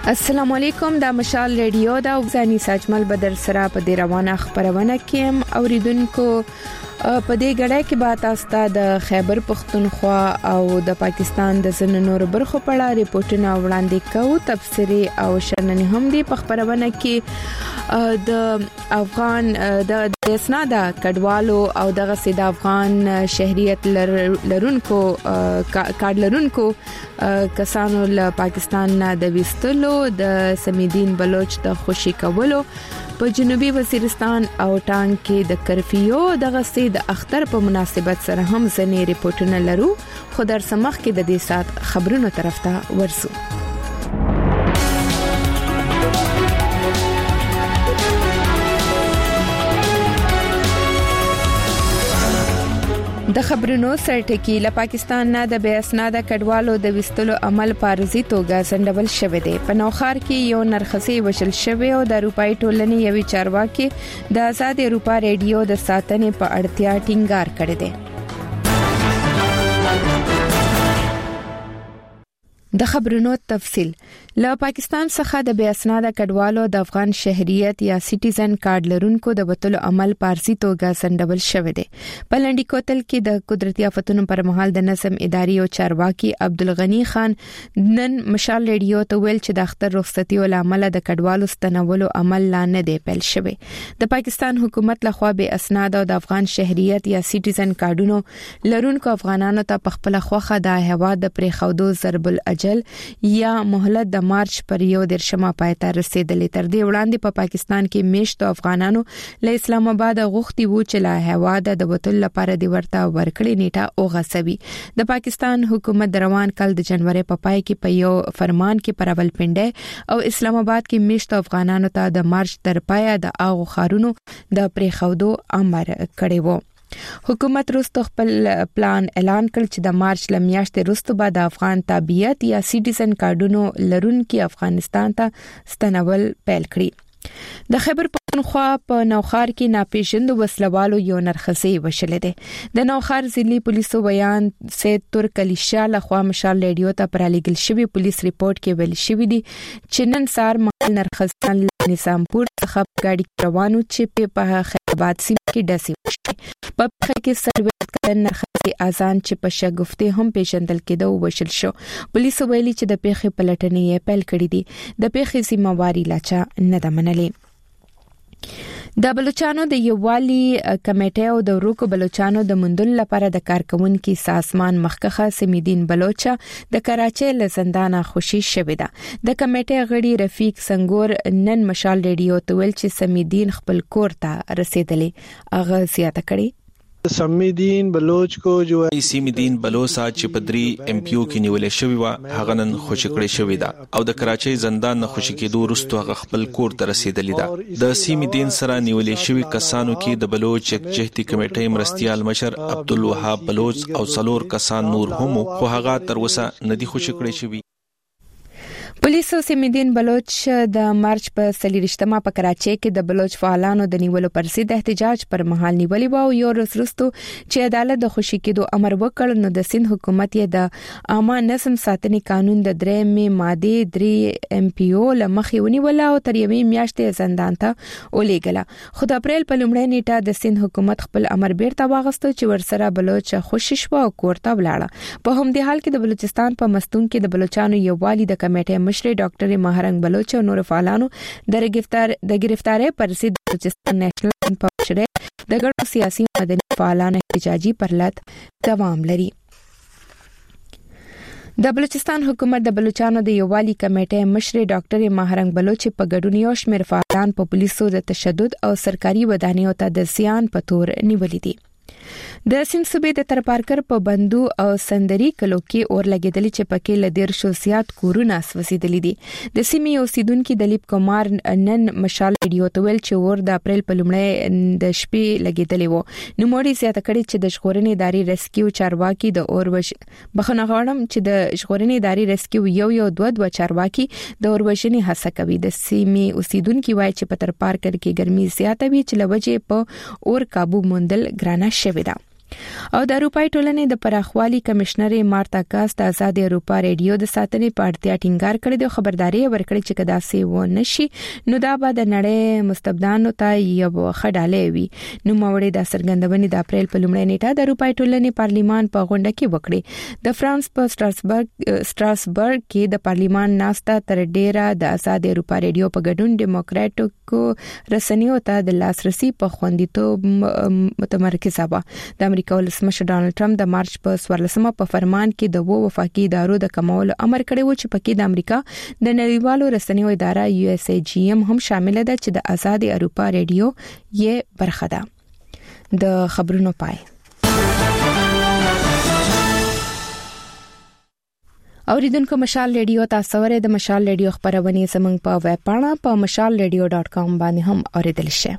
السلام علیکم د مشال ریډیو دا وزنی ساجمل بدر سره په دی روانه خبرونه کیم اوریدونکو په دې غړای کې به تاسو د خیبر پختونخوا او د پاکستان د زن نور برخو په اړه ریپورتونه وړاندې کوو تفسیری او شننې هم دي په خبرونه کې د افغان د اسناد کډوالو او دغه سید افغان شهريت لرونکو کارت لرونکو کسانو له پاکستان نه د وستلو د سمیدین بلوچ د خوشي کولو په جنوبي وزیرستان او ټانګ کې د کرفیو دغه سید اختر په مناسبت سره هم ځنې ریپورتونه لرو خو در سمخ کې د دې سات خبرونو طرف ته ورسو د خبرونو سرټکی له پاکستان نه د بې اسناده کډوالو د وستلو عمل پارزي توګه سندول شوې ده په نوخار کې یو نرخصي وشل شوې او د روپای ټولنې یوي چارواکي د آزاد اروپا ریډیو د ساتنې په اړتیا ټینګار کړی دی د خبرونو تفصیل له پاکستان څخه د بې اسناده کډوالو د افغان شهريت یا سټیزن کارت لرونکو د وټلو عمل پارسي توګه سندول شوې ده په لنډی کوتل کې د قدرتي آفتونو پر مهال د نظم اداري او چارواکي عبدالغنی خان نن مشال ریډیو ته ویل چې د اختر رخصتي او عمل د کډوالو ستنولو عمل لا نه دی پیل شوی د پاکستان حکومت لخوا بې اسناده د افغان شهريت یا سټیزن کارتونو لرونکو افغانانو ته په خپل خوخه د هواد د پریخودو ضرب الاجل یا مهلت د مارچ پر یو درشمه پایته رسیدلې تر دې وړاندې په پاکستان کې میشتو افغانانو له اسلام آباد غوښتي وو چې له هواد د وټل لپاره د ورته ورکړې نیټه اوغسوي د پاکستان حکومت روان کال د جنوري په پای کې په یو فرمان کې پر راولپنډي او اسلام آباد کې میشتو افغانانو ته د مارچ تر پایه د اغو خارونو د پریخودو امر کړی وو حکومت روستو خپل پلان اعلان کړ چې د مارچ لمیاشتې روستو بعد افغان تابعیت یا سټیزن کارتونو لرونکي افغانستان ته ستنول پیل کړی د خیبر پختونخوا په نوخار کې ناپېژند وسلوالو یو نرخصي وشلې ده د نوخار ضلعي پولیسو بیان سید ترک علی شاه لخوا مشال ریډیو ته پرالیګل شوی پولیس ریپورت کې ویل شوی دی چې نن سار مال نرخصان نظامپور څخه گاډي روانو چې په خیبات سیمه کې ډسي په پخه کې سرویت کړن نرخصي اذان چې په شګفتي هم پیژندل کېدو وشل شو پولیس ویلي چې د پیښې پلټنې یې پیل کړې دي د پیښې ذمہواری لاچا نه ده منلې د بلوچستان د یووالي کمیټې او د روکو بلوچستان د مندل لپاره د کارکونکو سازمان مخکخه سمیدین بلوچا د کراچۍ له زندانه خوشي شوې ده د کمیټې غړي رفیق سنگور نن مشال ریډیو ته ویل چې سمیدین خپل کور ته رسیدلې اغه زیاته کړي سمیدین بلوچ کو جو سمیدین بلوچ چې پدری ایم پی او کې نیولې شوی و هغه نن خوشی کړی شوی دا او د کراچۍ زندان نه خوشی کېدو وروسته هغه خپل کور ته رسیدلی دا د سمیدین سره نیولې شوی کسانو کې د بلوچ یکجهتي کمیټې مرستيال مشر عبدالوهاب بلوچ او څلور کسان نور هم خو هغه تر اوسه ندي خوشی کړی شوی پولیسو سمیدین بلوچ د مارچ په 23مه په کراچۍ کې د بلوچ فعالانو د نیولو پر ضد احتجاج پر مهال نیولې و او یو ورځ وروسته چې عدالت د خوشي کېدو امر وکړ نو د سند حکومت یې د عامه نظم ساتنې قانون د 3 ماده 3 ام پی او لمخې ونیول او تر یوې میاشتې زندان ته ولېګله خو د اپریل په لومړۍ نیټه د سند حکومت خپل امر بیرته واغستو چې ورسره بلوچ خوشی شو او کوړه ولاړه په همدې حال کې د بلوچستان په مستون کې د بلوچستان یووالي د کمیټې مشر ډاکټر مهرنګ بلوچ او نور فعالانو د گرفتاری پر ضد بلوچستان نېشنل پاوشره د ګڼو سیاسي او مدني فعالانو احتجاجي پرلط دوام لري د بلوچستان حکومت د بلوچستان د یووالي کمیټې مشر ډاکټر مهرنګ بلوچ په ګډون یو شمېر فعالان په پولیسو د تشدد او سرکاري ودانیو ته د زیان په تور نیولې دي د سند صوبې د ترپارکر په بندو او سندري کلو کې اور لګیدلې چې پکې لدیر شو زیات کورونه سوځیدلې دي د سیمې اوسیدونکو دلیپ کومار نن مشال ریډیو ته ویل چې اور د اپریل په لومړۍ د شپې لګیدلې وو نو موري زیاته کړي چې د ژغورنې ادارې ریسکیو چارواکي د اور بخنه غواړم چې د ژغورنې ادارې ریسکیو یو دوه چارواکي د اور وژنې هڅه کوي د سیمې اوسیدونکو وایي چې په ترپارکر کې ګرمي زیاته وي چې لوجه په اور قابو موندل ګرانه شوی ده او د اروپای ټولنې د پراخوالي کمشنر مارتا کاس د آزاد اروپا ریډیو د ساتنې په اړتیا ټینګار کړی د خبرداري ورکړي چې کدا سي و نشي نو دا به د نړۍ مستبدانو ته یو خډاله وي. نو موري د سرګندونې د اپریل په لومړۍ نیټه د اروپای ټولنې پارلیمان په غونډه کې وکړي. د فرانس په سټراسبرګ کې د پارلیمان ناسته تر ډیره د آزاد اروپا ریډیو په ګډون ډیموکراټیکو رسنیو ته د لاسرسي په خوندیتوب متمرکزه و. د امریکا ولسمشر ډانلډ ټرمپ د مارچ په 14مه په فرمان کې د وفاقي ادارو د کمولو امر کړی و چې پکې د امریکا د نړیوالو رسنیو اداره USAGM هم شامل ده چې د آزاد اروپا ریډیو یې برخه ده. د خبرونو پای. اوریدونکو مشال ریډیو تاسو ورې د مشال ریډیو خبرونه زمنګ په ویب پاڼه په mashalradio.com باندې هم اوریدل شئ.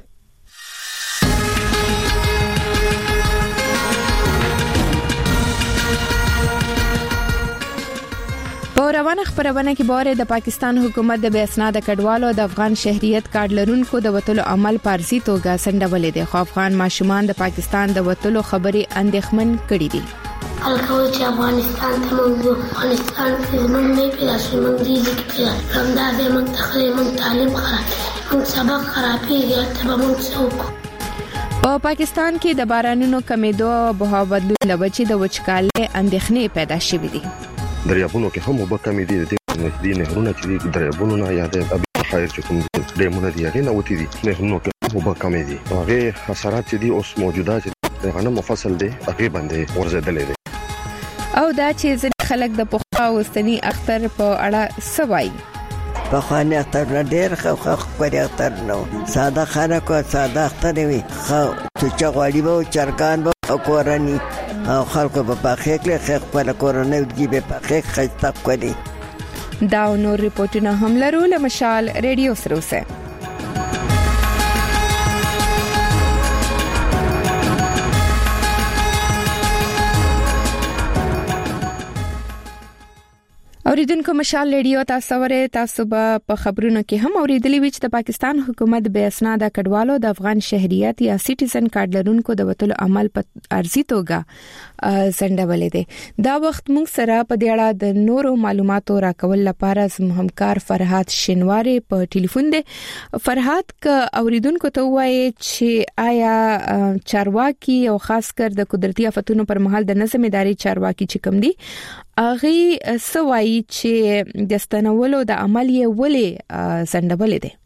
روانه خبرونه کې باره د پاکستان حکومت د بے اسناد کډوالو د افغان شهريت کارت لرونکو د وټلو عمل پارسي توګه سندولې دي. خو افغان ماشومان د پاکستان د وټلو خبري اندېښمن کړي دي. الکول چې افغانستان ته موږ افغانستان کې موږ نه پیدا شو موږ دې کې همدا د موږ تخریب تعلیم خراب موږ سبق خرابېږي ته موږ څوک په پاکستان کې د بارانونو کمیدو او بهوا بدلون لوجې د وچکالۍ اندېښنې پیدا شوې دي. دریابونو کې هم وبکمې دي د نږدې نهرونو چې دریابونو نه یادې ابي خیر چې کوم ډیمونه دي هغه نه وتی دي نهرونو کې وبکمې دي هغه حشرات چې دي اوس موجوده چې غنم مفصل دي هغه باندې ورزيدلې دي. او دا چې ځینې خلک د پخوا وستنی اختر په اړه سوای په خواني اختر نه ډېر خو پرې اختر نو ساده خانه کو ساده اختر وي خو چې غواړي به چرګان به کورني او خلکو په پاخه کې خلک په کورنۍ دی په پاخه خسته کوي. دا نور ریپورتونه هم لرو له مشال ریډیو سره اوسه. اوریدونکو مشال ریډیو تاسو ورې تاسو په خبرونو کې هم اوریدلی وی چې د پاکستان حکومت بے اسناد کډوالو د افغان شهريت یا سټیزن کارت لرونکو د وټلو عمل په ارزي توګه سندولې دي. دا وخت موږ سره په دې اړه د نورو معلوماتو راکول لپاره زموږ همکار فرحات شینواری په ټلیفون دی. فرحات ک اوریدونکو ته وایي چې آیا چارواکي او خاص کر د قدرتي آفتونو پر مهال د نظم اداري چارواکي چې کوم دي اغه سوای چې د ستنولو د عمل یې ولې سندولې دي.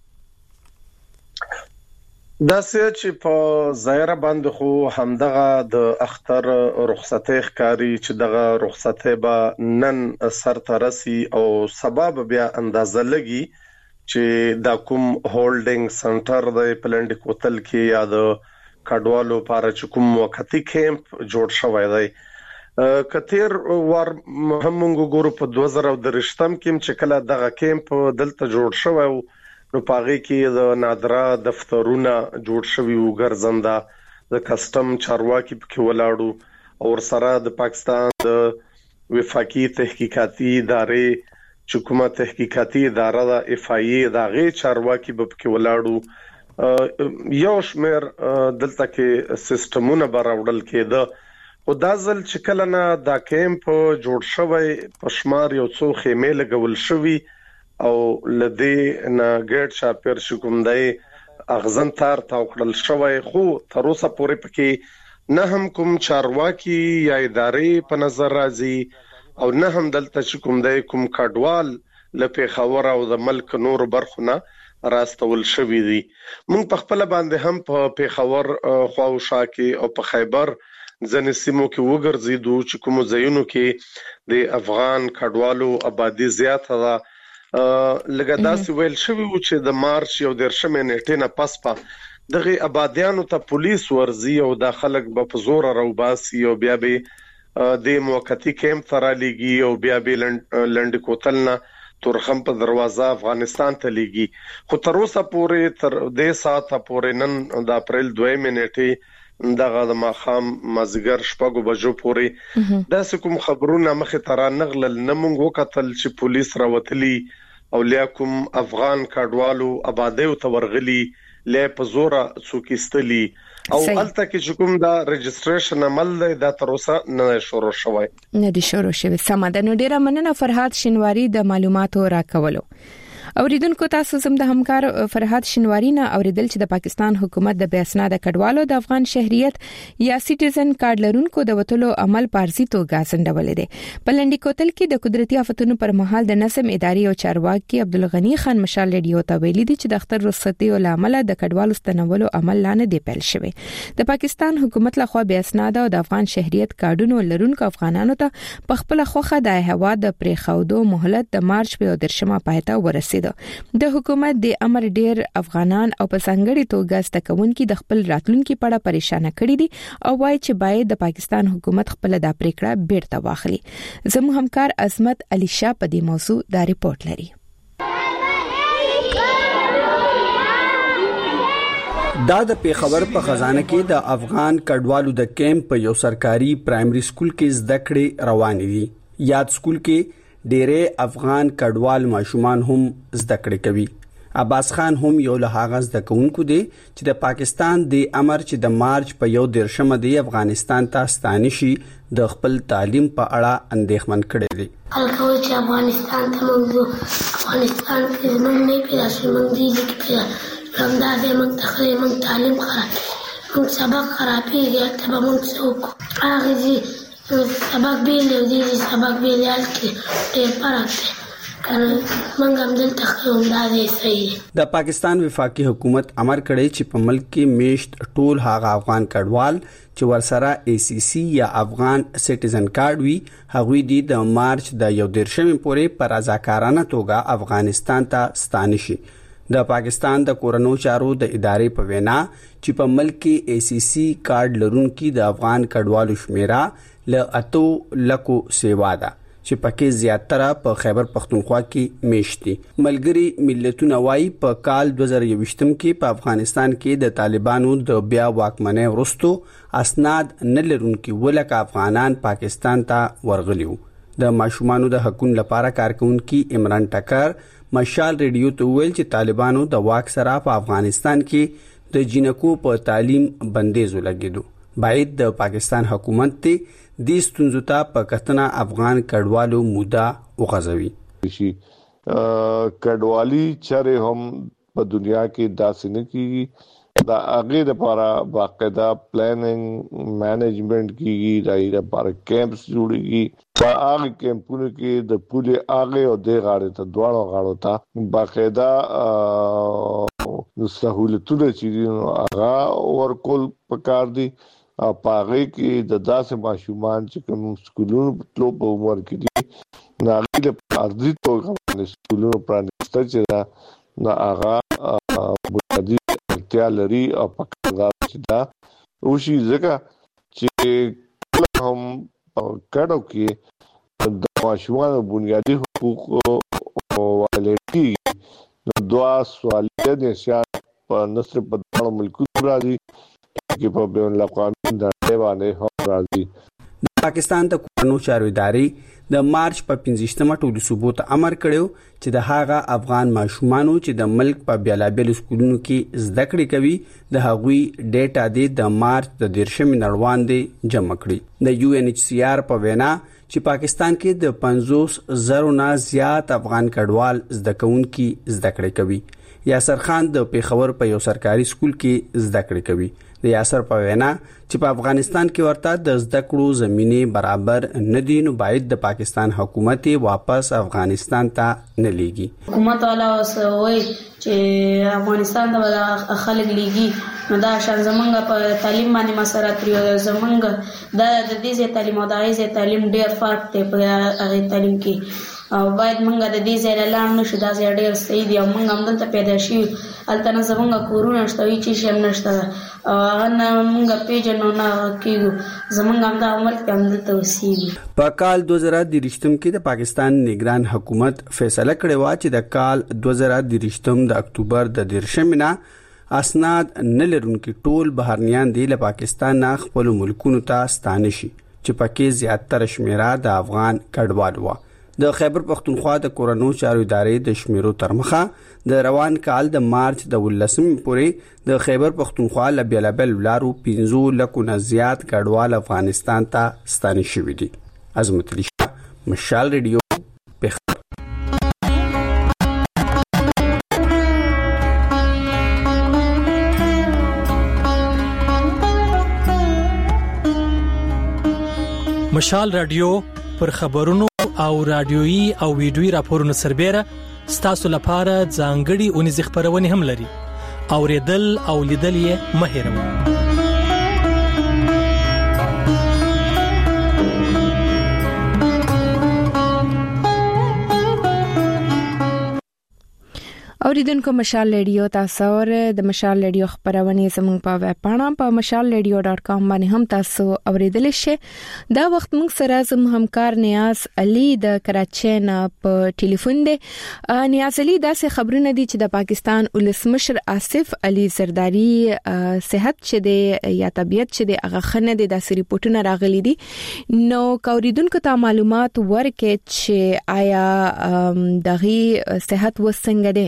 دا چې په ظاهره باندې خو همدغه د اختر رخصتې ښکاری چې دغه رخصتې به نن سر ترسي او سبب بیا اندازه لګي چې دا کوم هولډینګ سنټر د پلانډ کوتل کې یا د کډوالو لپاره چې کوم وختي کیمپ جوړ شوی دی. کثیر ور هم ګورو په 2023 کې چې کله دغه کیمپ دلته جوړ شوی نو پاغي کې د نادرا دفترونه جوړ شوی او ګرځنده د کسٹم چارواکي په ولاړو او سره د پاکستان د وفاقي تحقیقاتي ادارې حکومت تحقیقاتي اداره د FIA د غي چارواکي په ولاړو یو شمیر دلته کې سیستمونه براوړل کېده او دا ځل چې کله نه دا کیمپ جوړ شوی پښمار یو څو خیمه لګول شوی او لدی نه ګډ شاپیر شکوم دی اغزن تار تاوکړل شوی خو تر اوسه پورې پکې نه هم کوم چارواکي یا ادارې په نظر راځي او نه هم دلته چې کوم دی کوم کډوال لپاره خبر او د ملک نور برخونه راستول شوی دي. مونږ په خپل باندې هم په پیښور خواوشا کې او په خیبر ځنې سیمو کې وګرځیدو چې کوم ځایونو کې د افغان کډوالو آبادی زیاته ده. لګا داسې ویل شوی و چې د مارچ یو درشمه نیټه نه پس په دغه آبادیانو ته پولیس ورزي او د خلک په زور راوباسي او بیا به د موقتی کیمپ تر لګي او بیا به لند کوتلنا تورخم په دروازه افغانستان ته لګي خو تر اوسه پورې تر دې ساعته پورې نن د اپریل 2 نیټه دغه د ماخام مازیګر شپږو بجو پورې داسې کوم خبرونه مخه تر نغلل نمونږ وکتل چې پولیس راوتلی او لیاکم افغان کډوالو آبادیو تورغلي لې په زوره څوکېستلي او الته کې کوم دا رجستریشن عمل د تر اوسه نه شروع شوی سمه ده. نو ډیره مننه فرهاد شینواری د معلوماتو راکولو. اوریدونکو تاسو زم د همکار فرهاد شینواری نه اوریدل چې د پاکستان حکومت د بیاسناد کډوالو د افغان شهریت یا سټیزن کارت لرونکو د وټلو عمل پارسي توګه سندولې ده. په لنډی کوتل کې د قدرتي آفتونو پر مهال د نظم اداري او چارواکي عبدالغنی خان مشال ریډیو ته ویلي دي چې د اختر رخصتي او عمل د کډوالو ستنولو عمل لانه دی پیل شوی. د پاکستان حکومت لخوا بیاسناد او د افغان شهریت کارتونو لرونکو افغانانو ته په خپل خوخه د هوا د پریخودو مهلت د مارچ په 13مه پایته ورسید. د حکومت د امر ډیر افغانان او په څنګهړي توګه ستکونکو د خپل راتلونکو په اړه پریشان کړي دي او وايي چې باید د پاکستان حکومت خپل د پریکړه بیرته واخلي. زموږ همکار عظمت علي شاه په دې موضوع دا ریپورت لري. دا د پیښور په خزانه کې د افغان کډوالو د کیمپ په یو سرکاري پرایمري سکول کې زده کړې روان دي. یاد سکول کې ډېرې افغان کډوال ماشومان هم زده کړې کوي. عباس خان هم یو له هغه زده کوونکو دی چې د پاکستان د امر چې د مارچ په 13مه دی افغانستان ته ستانه شي د خپل تعلیم په اړه اندېښمن کړي دي. الکوي چې افغانستان ته موږ افغانستان کې زموږ نه پیدا شي موږ دي چې همدا د موږ تخریب تعلیم خراب موږ سبق خرابېږي ته به موږ څوک هغه دي سبق بیل دی سبق بیل یالکه ډېر فرق دی کنه موږ هم دلته خو دا دی صحیح. د پاکستان وفاقي حکومت امر کړی چې په ملک کې میشت ټول هغه افغان کډوال چې ورسره ACC یا افغان سټیزن کارت وي هغوی د مارچ د 13مې پورې پر رضاکارانه توګه افغانستان ته ستانه شي. د پاکستان د کورونو چارو د ادارې په وینا چې په ملک کې ACC کارت لرونکو د افغان کډوالو شمیره له 8 لکو سیوا ده چې پکې زیاتره په خیبر پختونخوا کې میشتي. ملګری ملتونه وايي په کال 2021 کې په افغانستان کې د طالبانو د بیا واکمنۍ وروسته اسناد نه لرونکي ولکه افغانان پاکستان ته ورغلیو. د ماشومانو د حقوقو لپاره کارکونکي عمران ټکر مشال ریډیو ته ویل چې طالبانو د واک سره په افغانستان کې د جنکو په تعلیم بندیز ولګیدو. باید د پاکستان حکومت ته د ستونزو ته په کتنه افغان کډوالو موده وغځوي. کډوالي چره هم په دنیا کې داسې نه کیږي دا هغه لپاره باقاعده پلانینګ مینجمنت کیږي دا لپاره کیمپس جوړیږي په هغه کیمپونو کې د پوله هغه او د غاړه ته دواړو غاړو ته باقاعده د سہولتونو چې هغه ورکول پکار دي پاغه کې د داسې ماشومان چې کوم سکولونو په په عمر کې دي ناغي د ارضي توګه د سکولونو پرانیسته چې دا هغه بنیادی اړتیا لري او پکار چې دا وشي ځکه چې هم کډو کې د ماشومان بنیادی حقوق او ولرتي نو دوا سوالیه د سیاست په نصر په ډول ملکونو راځي کې په بین الاقوامي ډول باندې هم راځي. پاکستان د کورونو چارو ادارې د مارچ په 15مه ټولو صوبو ته امر کړو چې د هغه افغان ماشومانو چې د ملک په بیلابل سکولونو کې زده کړې کوي د هغوی ډیټا د مارچ د 13مې نړوان دي جمع کړي. د UNHCR په وینا چې پاکستان کې د 50,000 نه زیات افغان کډوال زده کوونکي زده کړې کوي. یاسر خان د پیښور په یو سرکاري سکول کې زده کړې کوي. د یاسر په وینا چې په افغانستان کې ورته د زده کړو زمينه برابر نه دي نو باید د پاکستان حکومت واپس افغانستان ته نه لیږي. حکومت والا وسوي چې افغانستان ته خلک لیږي نو دا شان زمونږ په تعلیم باندې مسرات لري زمونږ د دې تعلیم او د دې تعلیم ډېر فرق دی په هغه تعلیم کې او باید مونږ د دې ځای لاندې نشو دا ځای ډېر صحیح دی او مونږ هم دلته پیدا شي البته زمونږ کورونه شته چې شم نشته او نه مونږ پیژنو نه کیږو زمونږ هم د عمر کې هم دلته وسیږي. په کال 2023 کې د پاکستان نگران حکومت فیصله کړې و چې د کال 2023 د اکتوبر د 13مې نه اسناد نه لرونکي ټول بهرنیان دی له پاکستان نه خپل ملکونو ته ستانه شي چې پکې زیاتره شمیره د افغان کډوال و. د خیبر پختونخوا د کورونو چارو ادارې د شمیرو ترمخه د روان کال د مارچ د 18 پورې د خیبر پختونخوا له بیلابل ولارو 15 لکو نه زیات کډوال افغانستان ته ستانه شوي دي. عظمت علي شاه، مشال ریډیو، پیښور. مشال رادیو پر خبرونو او رادیويي او ویډیويي راپورونو سربېره ستاسو لپاره ځانګړي اونیز خبرونه هم لري. اوریدل او لیدل یې مه هېروئ. اوریدونکو مشال ریډیو تاسو د مشال ریډیو خبرونه زموږ په ویب پاڼه په mashalradio.com باندې هم تاسو اوریدل شئ. دا وخت موږ سره زموږ همکار نیاز علي د کراچۍ نه په ټلیفون دی. نیاز علي داسې خبرونه دي چې د پاکستان ولسمشر آصف علي زرداری صحت چې دی یا طبيعت چې دی هغه خنه دي داسې ریپورتونه راغلي دي. نو اوریدونکو ته معلومات ورکړي چې آیا دغه صحت وسنګ دی.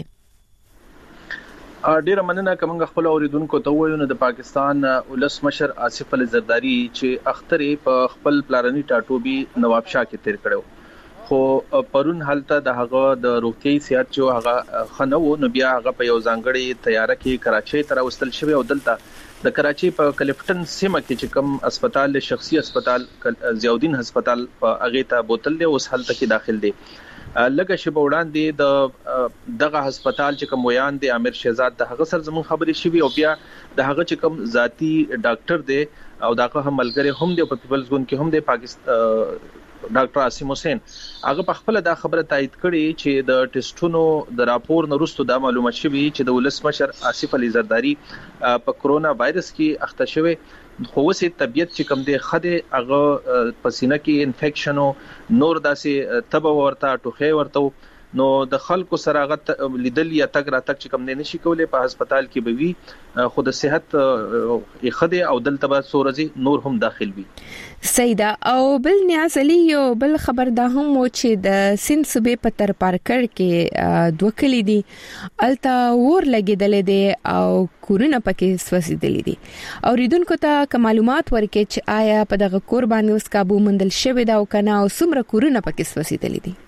ډیره مننه کوم خپل اوریدونکو ته وایو نو د پاکستان ولسمشر آصف علي زرداری چې اخترې په خپل پلاني ټاټوبي نواب شاه کې تیر کړو، خو پرون حالت د هغه د روغتي صحت چې هغه خنو نو بیا هغه په یو ځانګړي طیاره کې کراچۍ ته راوستل شوی او دلته د کراچۍ په کلفټن سیمه کې چې کوم هسپتال شخصي هسپتال ضیاءالدین هسپتال په هغه ته بوتل دی اوس حالت کې داخل دی. لکه شی وړاندې د دغه هسپتال چې کوم ویان دی امیر شهزاد د هغه سر زمون خبرې شوی او بیا د هغه چې کوم ذاتی ډاکټر دی او دغه هم ملګری هم دی په پیپلز ګوند کې هم دی پاکستان ډاکټر عاصم حسین هغه په خپل دا خبره تایید کړي چې د ټیسټونو د راپور نورستو دا معلومات شوی چې د ولسمشر آصف علي زرداری په کرونا وایرس کې اخته شوی، خو وسه طبيعت چې کوم دی خده هغه پسینه کې انفیکشن او نور داسې تب ورته ټوخه ورته نو د خلکو سره غت لیدل یا تک را تک چې کوم نه نشي کولای په هسپتال کې به وي، خو د صحت خده او دلته به سورزي نور هم داخل وي. سیدا او بل نیاز علي یو بل خبر دا هم و چې د سند صوبې په تر پارکر کې دوه کلی دي الته ور لګیدل دي او کورونه پکې سوځیدل دي. اوریدونکو ته معلومات ورکړي چې آیا په دغه کور باندې اوس قابو مندل شوی دا او کنه او څومره کورونه پکې سوځیدل دي.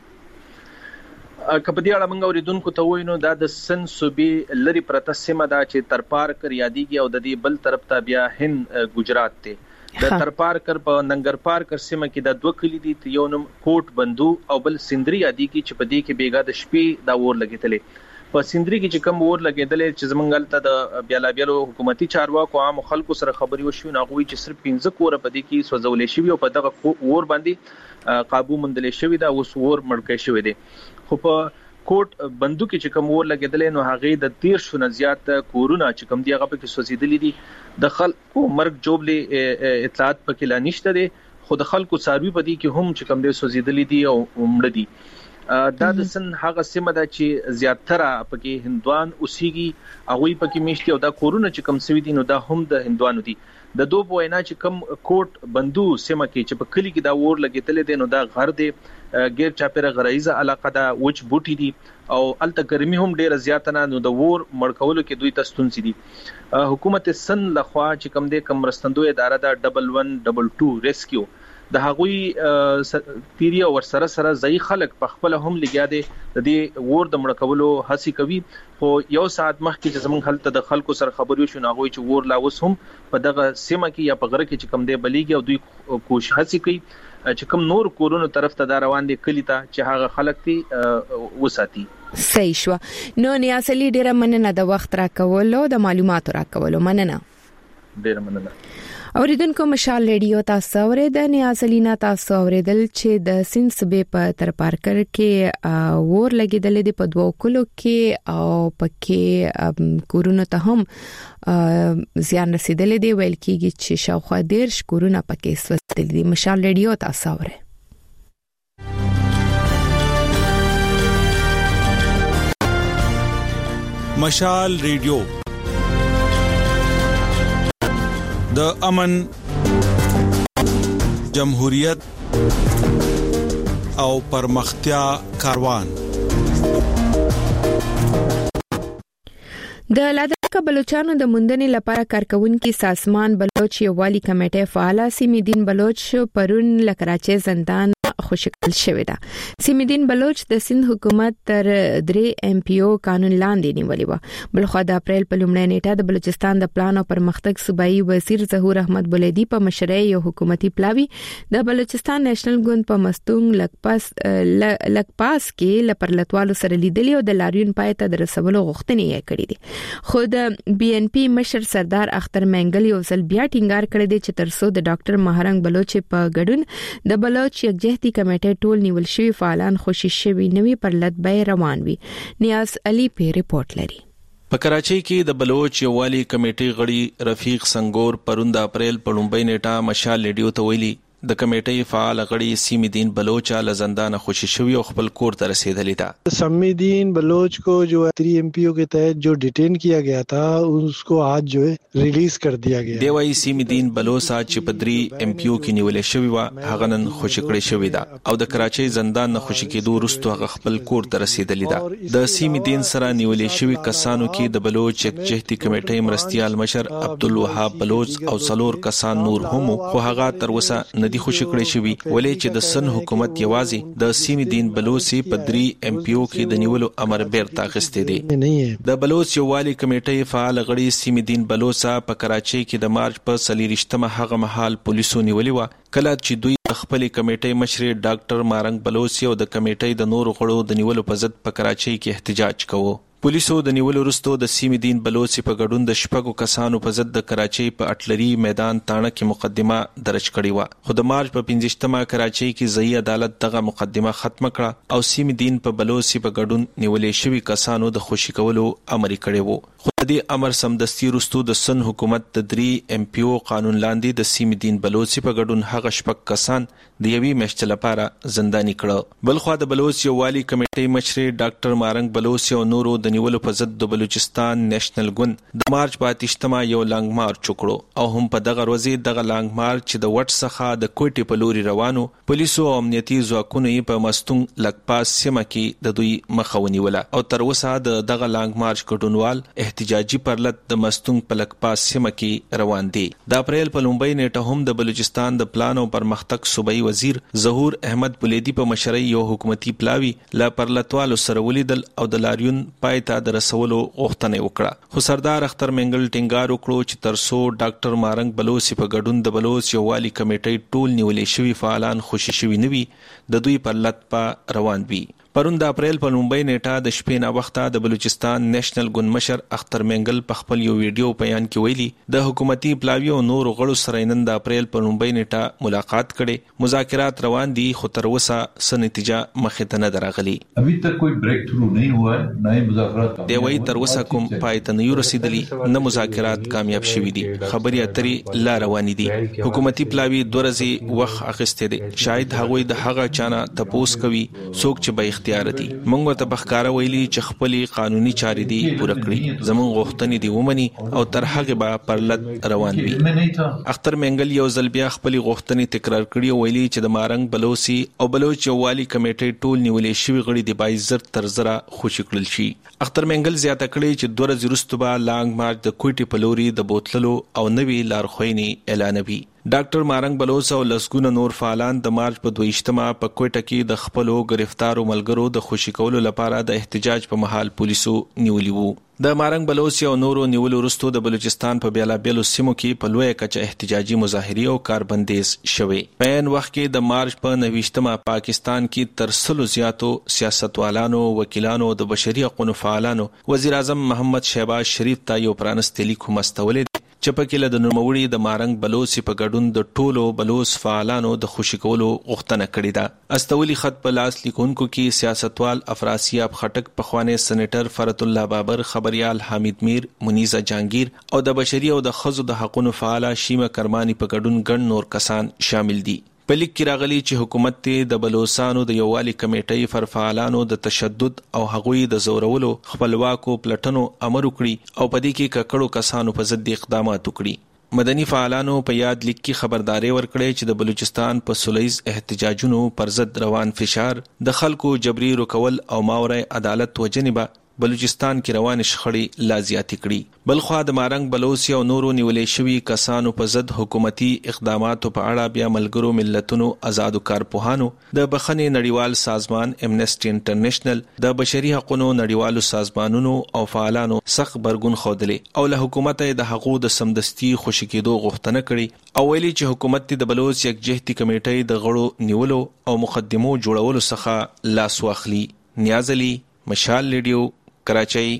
کپدی اړه موږ اوریدونکو ته وینو دا د سن صوبې لری پرته سیمه دا چې تر پارکر یادېږي او د دې بل طرف ته بیا هند ګجرات ته د تر پارکر په ننګر پارکر سیمه کې د دوه کلی دي یو نوم کوټ بندو او بل سندري یادېږي چې په دې کې بیګا د شپې دا ور لګیدلې په سندري کې چې کوم ور لګیدلې چې زمونږ ته د بیلابیلو حکومتي چارواکو عام خلکو سره خبري وشو ناغوي چې صرف 15 کور په دې کې سوځولې شوی او په دغه ور باندې قابو مندلې شوی دا اوس ور مړکې شوی دی. خو په کوټ بندو کې چې کوم ور لګیدلې نو هغه د 13 شو نه زیات کورونه چې کوم دی هغه په کې سوځیدلې دي. د خلکو مرګ جوړلې اطلاعات پکې لا نشته دي، خو د خلکو ساروي په دې کې هم چې کوم دی سوځیدلې دي او عمر دي. دا د سن هغه سیمه ده چې زیاتره پکې هندوان اوسېږي هغه پکې میشتي او دا کورونه چې کوم سوي دي نو دا هم د هندوانو دي. د دوه وینا چې کوم کوټ بندو سیمه کې چې په کلی کې دا ور لګیدل دي نو دا غر دی غیر چاپیره غرایزه علاقه دا وچ بوټي دي او الته ګرمي هم ډیره زیات نه نو د ور مړکولو کې دوی تستونسي دي. حکومت سن لخوا چې کوم دې کم رستندو اداره دا 1122 ریسکیو د هغوی تیری او سره سره ځای خلک په خپل هم لګیا دي د دې ور د مړکولو هڅه کوي. خو یو ساعت مخکې چې زمونږ حالت د خلکو سره خبرې شو ناغوي چې ور لا وس هم په دغه سیمه کې یا په غره کې چې کم دی بلیږي او دوی کوشش هڅه کوي چې کوم نور کورونو طرف ته دا روان دي کلی ته چې هغه خلک دي وساتي. صحیح شو. نو نیاز علي ډیره مننه د وخت راکولو د معلوماتو راکولو مننه. ډیره مننه. اوریدونکو مشال ریډیو تاسو اوریدل نیاز علي نه تاسو اوریدل چې د سند صوبې په تر پارکر کې ور لګیدل دي په دوه کلو کې او پکې کورونه ته هم زیان رسیدل دي ویل کېږي چې شاوخوا 10 کورونه پکې سوځیدل دي. مشال ریډیو تاسو اوریدل. مشال ریډیو د امن، جمهوریت او پرمختیا کاروان. د لادرکه بلوچستان د موندنې لپاره کارکونکو سازمان بلوچ یووالي کمیټه فعال سیمدین بلوچ پرون لکراچي زندان خوشکل شوې ده. سیمدین بلوچ د سند حکومت تر 3 MPO قانون لاندې نیولې و. بلخو د اپریل په لومړۍ نیټه د بلوچستان د پلان او پرمختګ صوبایي وزیر ظهور احمد بلدی په مشرۍ یو حکومتي پلاوی د بلوچستان نېشنل ګوند په مستونګ لکپاس کې لپرلتوالو سره لیدلي او د لاریون پایته د رسولو غوښتنې یې کړې دي. خود BNP مشر سردار اختر منګل یو ځل بیا ټینګار کړی دی چې ترڅو د ډاکټر مهرنګ بلوچ په ګډون د بلوچ یکجهتي کمیټه ټول نیول شوی فعالان خوشی شوی نوی پرلط به روان وي. نیاز علي په ریپورت لري. په کراچۍ کې د بلوچ یووالي کمیټې غړي رفیق سنگور پرون د اپریل په لومړۍ نیټه مشال ریډیو ته ویلي د کمیټې فعال غړي سیمدین بلوچ له زندان خوشی شوی او خپل کور ته رسیدلی ده. سیمدین بلوچ کو جو 3 MPO के तहत जो डिटेन किया गया था उसको आज जो है रिलीज कर दिया गया. دی وايي سیمدین بلوچ چې په 3 MPO کې نیولې شوی و هغه نن خوشی کړی شوی ده او د کراچۍ زندان نه خوشی کېدو وروسته هغه خپل کور ته رسیدلی ده. د سیمدین سره نیولې شوی کسانو کې د بلوچ یکجهتي کمیټې مرستيال مشر عبدالوهاب بلوچ او څلور کسان نور هم خو هغه تر اوسه ندي خوشی کړی شوی ولې چې د سن حکومت یوازې د سیمدین بلوچ په 3 MPO کې د نیولو امر بیرته اخیستی دی. د بلوچ یووالي کمیټې فعال غړي سیمدین بلوچ په کراچۍ کې د مارچ په 23 هغه مهال پولیسو نیولې و کله چې دوی خپل کمیټې مشر ډاکټر مارنګ بلوچ او د کمیټې د نور غړو د نیولو په ضد په کراچۍ کې احتجاج کوو. پولیسو د نیولو وروسته د سیمدین بلوچ په ګډون د شپږو کسانو په ضد د کراچۍ په اټلري میدان تاڼه کې مقدمه درج کړې و. خو د مارچ په 15 کراچۍ کې ځایي عدالت دغه مقدمه ختم کړه او سیمدین په بلوچ په ګډون نیولې شوی کسانو د خوشی کولو امر کړی وو. خو د امر سمدستي وروسته د سن حکومت د 3 MPO قانون لاندې د سیمدین بلوچ په ګډون هغه شپږ کسان د یوې میاشتې لپاره زنداني کړه. بلخو د بلوچ یووالي کمیټې مشر ډاکټر مارنګ بلوچ او نورو د نیولو په ضد د بلوچستان نېشنل ګوند د مارچ په 28 یو لانګ مارچ وکړو او هم په دغه ورځ دغه لانګ مارچ د وټ څخه د کوټې په لوري روانو پولیسو او امنیتي ځواکونو په مستونګ لکپاس سیمه کې د دوی مخه ونیوله او تر اوسه دغه لانګ مارچ ګډونوال احتجاجي پرلط د مستونګ په لکپاس سیمه کې روان دي. د اپریل په لومړۍ نیټه هم د بلوچستان د پلان او پرمختګ صوبایي وزیر ظهور احمد بلدی په مشرۍ یو حکومتي پلاوی لا پرلطوالو سره ولیدل او د لاریون پایته د رسولو غوښتنه وکړه. خو سردار اختر منګل ټینګار وکړو چې ترڅو ډاکټر مارنګ بلوچ په ګډون د بلوچ یووالي کمیټې ټول نیولې شوی فعالان خوشی شوی نوي د دوی پر لټ په روان وي. پرون د اپریل په لومړۍ نیټه د شپې نه وخته د بلوچستان نېشنل ګوند مشر اختر منګل په خپل یو ویډیو بیان کې ویلي د حکومتي پلاوی او نور غړو سره نن د اپریل په لومړۍ نیټه ملاقات کړي. مذاکرات روان دي خو تر اوسه څه نتیجه مخې ته نه درغلي. ابھی تک کوئی بریک تھرو نہیں ہوا ہے نہ ہی مذاکرات. دی وايي تر اوسه کوم پای ته نه رسیدلی نه مذاکرات کامیاب شوي دي. خبري اترې لا روان دي. حکومتي پلاوی 2 ورځې وخت اخیسته دي. شاید هغه د هغه چانه تپوس کوي څوک چې به اختیار دي. موږ ته بخکاره ویلي چې خپل قانوني چارې دي پوره کړي زموږ غوښتنې دي ومني او تر هغه به پرلط روان وي. اختر منګل یو ځل بیا خپل غوښتنې تکرار کړي او ویلي چې د مارنګ بلوچ او بلوچ یووالي کمیټې ټول نیولې شوی غړي د 22 تر زره خوشی کړل شي. اختر منګل زیاته کړي چې 2 ورځې وروسته به لانګ مارچ د کوټې په لوري د بوتللو او نوي لارښوونې اعلانوي. ډاکټر مارنګ بلوچ او لسګونه نور فعالان د مارچ په 22 په کوټه کې د خپلو گرفتارو ملګرو د خوشی کولو لپاره د احتجاج په محل پولیسو نیولي وو. د مارنګ بلوچ او نورو نیولو وروسته د بلوچستان په بیلابیلو سیمو کې په لوی کچه احتجاجي مظاهرې او کاربندیز شوه. په عین وخت کې د مارچ په 29 پاکستان کې تر 100 زیاتو سیاستوالانو، وکیلانو، د بشري حقوقو فعالانو وزیر اعظم محمد شهباز شریف ته یو پرانستې لیک مستولې چې پکې له نوموړي د مارنګ بلوچ په ګډون د ټولو بلوچ فعالانو د خوشی کولو غوښتنه کړې ده. استولي خط په لاس لیکونکو کې سیاستوال افراسیاب خټک، پخوانی سېنیټر فرت الله بابر، خبريال حمید میر، منیزه جهانگیر او د بشري او د ښځو د حقوقو فعال شیمه کرمانی په ګډون ګڼ نور کسان شامل دي. په لیک کې راغلي چې حکومت ته د بلوچستانو د یووالي کمیټې پر فعالانو د تشدد او هغوی د زورولو خپلواکو پلټنو امر وکړي او په دې کې ککړو کسانو په ضد اقدامات وکړي. مدني فعالانو په یاد لیک کې خبرداري ورکړې چې د بلوچستان په سولیز احتجاجونو پر ضد روان فشار د خلکو جبري رکول او ماورای عدالت وجنبه بلوچستان کې روان شخړې لا زیاتې کړي. بلخوا د مارنګ بلوچ او نورو نیولې شوی کسانو په ضد حکومتي اقداماتو په اړه بیا ملګرو ملتونو آزادو کارپوهانو د بخښنې نړیوال سازمان امنسټي انټرنیشنل د بشري حقوقو نړیوالو سازمانونو او فعالانو سخت برګون خوده او له حکومت د حقوقو د سمدستي خوشی کېدو غوښتنه کړې او ویلي چې حکومت د بلوچ یکجهتي کمیټې د غړو نیولو او مقدمو جوړولو څخه لاس واخلي. نیاز علي، مشال ریډیو، کراچۍ.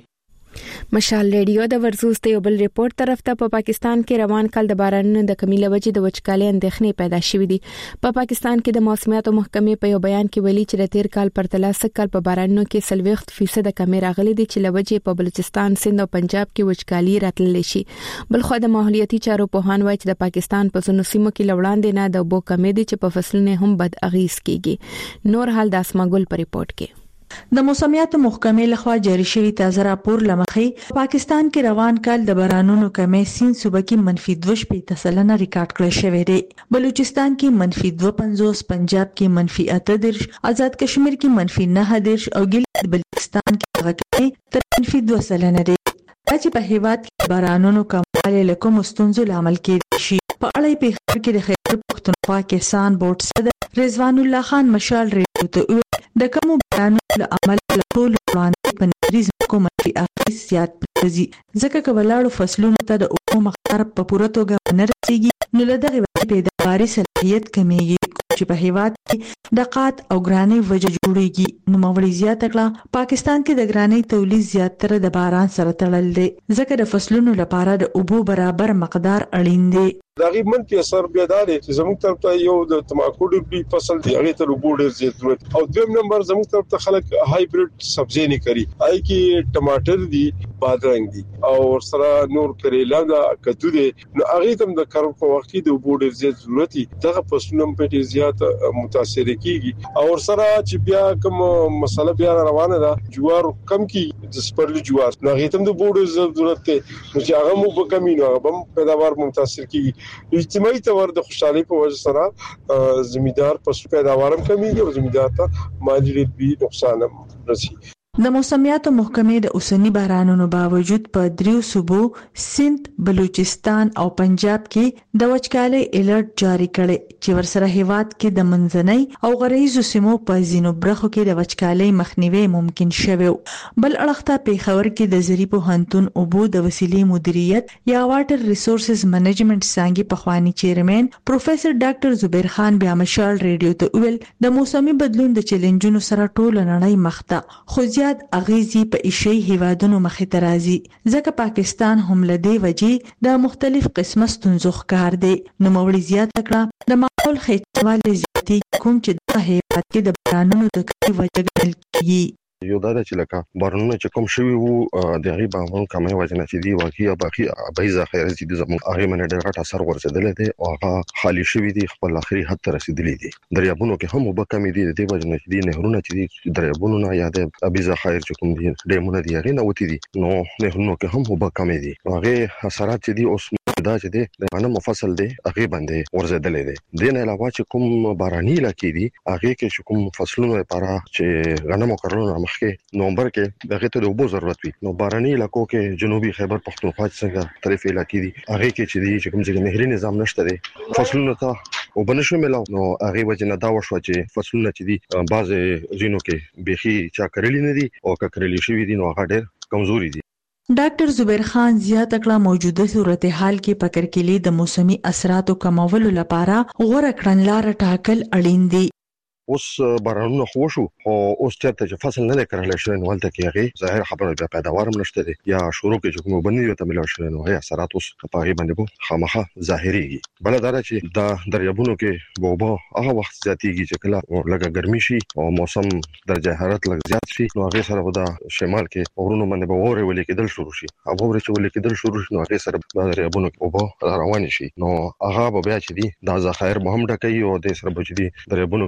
مشال ریډیو د ورزوز ته یو بل ریپورت طرف ته په پاکستان کې روان کال د بارانونو د کمی له وجې د وچکالۍ اندېښنې پیدا شوې دي. په پاکستان کې د موسمیاتو محکمې په یو بیان کې ویلي چې د تیر کال پرتله سږ کال په بارانونو کې 40% کمی راغلي دي چې له وجې په بلوچستان، سند او پنجاب کې وچکالي راتللی شي. بلخو د ماحولیاتي چارو پوهان وایي چې د پاکستان په ځینو سیمو کې لوړاندې نه د اوبو کمی دي چې په فصلونو هم بد اغیز کیږي. نور حال د اسماګل په ریپورت کې. د موسمیاتو محکمې لخوا جاری شوی تازه راپور لمخې پاکستان کې روان کال د بارانونو کمی سیند صوبه کې -2.8% ریکارډ کړل شوی دی. بلوچستان کې -2.50، پنجاب کې -8، آزاد کشمیر کې -9 او ګیلګت بلتستان کې غټه تر -2% دی. چې په هیواد کې بارانونو کموالی له کومو ستونزو لامل کېدای شي په اړه په خبر کې د خیبر پښتونخوا کسان بورډ صدر رضوان الله خان مشال ریډیو ته د کومو بارانونو له امله ټول وړاندې په نریز کو منفي اغېز زیات پرځي ځکه چې ولاړو فصلونو ته د اوبو مقدار په پوره توګه نه رسیږي نو له دغه پیداواري صلاحیت کمیږي چې په هیواد کې د قات او ګرانۍ وجه جوړیږي. نو موري زیات کړه پاکستان کې د ګرانۍ تولید زیاتره د باران سره تړل دي ځکه د فصلونو لپاره د اوبو برابر مقدار اړین دی. دغه منفي اثر بیا دا دی چې زموږ طرف ته یو د تماکو ډېر فصل دی هغه ته اوبو ډېر زیات ضرورت او دویم نمبر زموږ طرف ته خلک هایبرید سبزی نه کوي آی کې ټماټر دي، بادرنګ دي او سره نور کریلا دا کدو دي نو هغه تم د کارو په وخت کې د اوبو ډېر زیات ضرورت دي دغه فصلونو په ډېر زیات متاثر کیږي او سره چې بیا کوم مسله بیا روانه ده جوار کم کی د سپرلی جوار نو هغه تم د اوبو ډېر ضرورت دی نو چې هغه مو په کمینو هغه پیداوار متاثر کیږي. اجتماعي تور د خوشحالي په وجه سره زمیندار پس پیداوارم کمیږي او زمیندار ته مالی نقصان هم رسي. د موسمیاتو محکمې د اوسنی بارانونو باوجود په دریو صوبو سند، بلوچستان او پنجاب کې د وچکالۍ الرټ جاری کړي چې ورسره هیواد کې د منځنۍ او غریزو سیمو په ځینو برخو کې د وچکالۍ مخنیوي ممکن شوی. بل اړخته پیښور کې د زری پوهنتون اوبو د وسیلې مدیریت یا واټر ریسورسز منیجمنت څنګه پخوانی چیرمن پروفیسور ډاکټر زبیر خان بیا مشال ریډیو ته ویل د موسمي بدلون د چیلنجونو سره ټول نړۍ مخ ته خو اغیزی په ایشي هیوادونو مخې ته راځي ځکه پاکستان هم لدی وجې د مختلف قسمه ستونزو ښکار دی. نو موري زیات کړه د ماحول خېټوالي زیاتی کوم چې د هیواد کې د بارانونو د کمی وجه ګڼل کیږي. یو دا چې لکه بارونو چې کوم شوی وو د غیبه هم کمه وجنه چې دی واقعي باقي ابي ذخیره چې د زموږ هغه من ډېر غټ اثر ورسېدل دي او هغه خالی شوی دی خپل اخري حد ته رسیدلی دي. دریابونو کې هم وبکمې دي د وجنه چې دی نهرونه چې دی دریابونو نه یاد ابي ذخایر چې کوم دي ډیمونه دی هغه نه وتی دي نو نهرونو کې هم وبکمې دي هغه اثرات چې دی اوس دا چې دی د غنم مفصل دی هغه باندې ورزيدلې دي. دین علاوه چې کوم باراني علاقې دي هغه کې کوم فصلونو لپاره چې غنم وکړلو مخکې نومبر کې دغه ته د اوبو ضرورت وي نو باراني علاقو کې جنوبي خیبر پښتونخوا څنګه طرف علاقې دي هغه کې چې دی چې کوم ځای نهري نظام نشته دی فصلونو ته وبنشو ملو نو هغه وجنه دا وشو چې فصلونه چې دی بعض ځینو کې بيخي چا کړلی نه دي او کړلی شوی دي نو هغه ډېر کمزوري دي. ډاکټر زبیر خان زیاته کړه موجوده صورتحال کې په کرکلي د موسمي اثراتو کمولو لپاره غوړه کړنلار ټاکل اړین دي. اوس بارانونه خوشو او اوس چرته چې فصل نه کړل شوی نو ولته کې هغه ظاهر خبره د پیداوار نشته دي یا شروع کې کوم بنوي ته ملو شوی نو هي اثرات اوس په هغه باندې خامخه ظاهريږي. بل دا چې د دریابونو کې بوبا هغه وخت زیاتیږي چې کله لږه ګرمي شي او موسم درجه حرارت لږ زیات شي نو هغه سره د شمال کې اورونو باندې به وره ولې کېدل شروع شي او وره چې ولې کېدل شروع شي نو هغه سره د دریابونو کې بوبا روان شي نو هغه به بیا چې دي د ذخایر مهم ډکې او د سره بچ دي دریابونو کې جو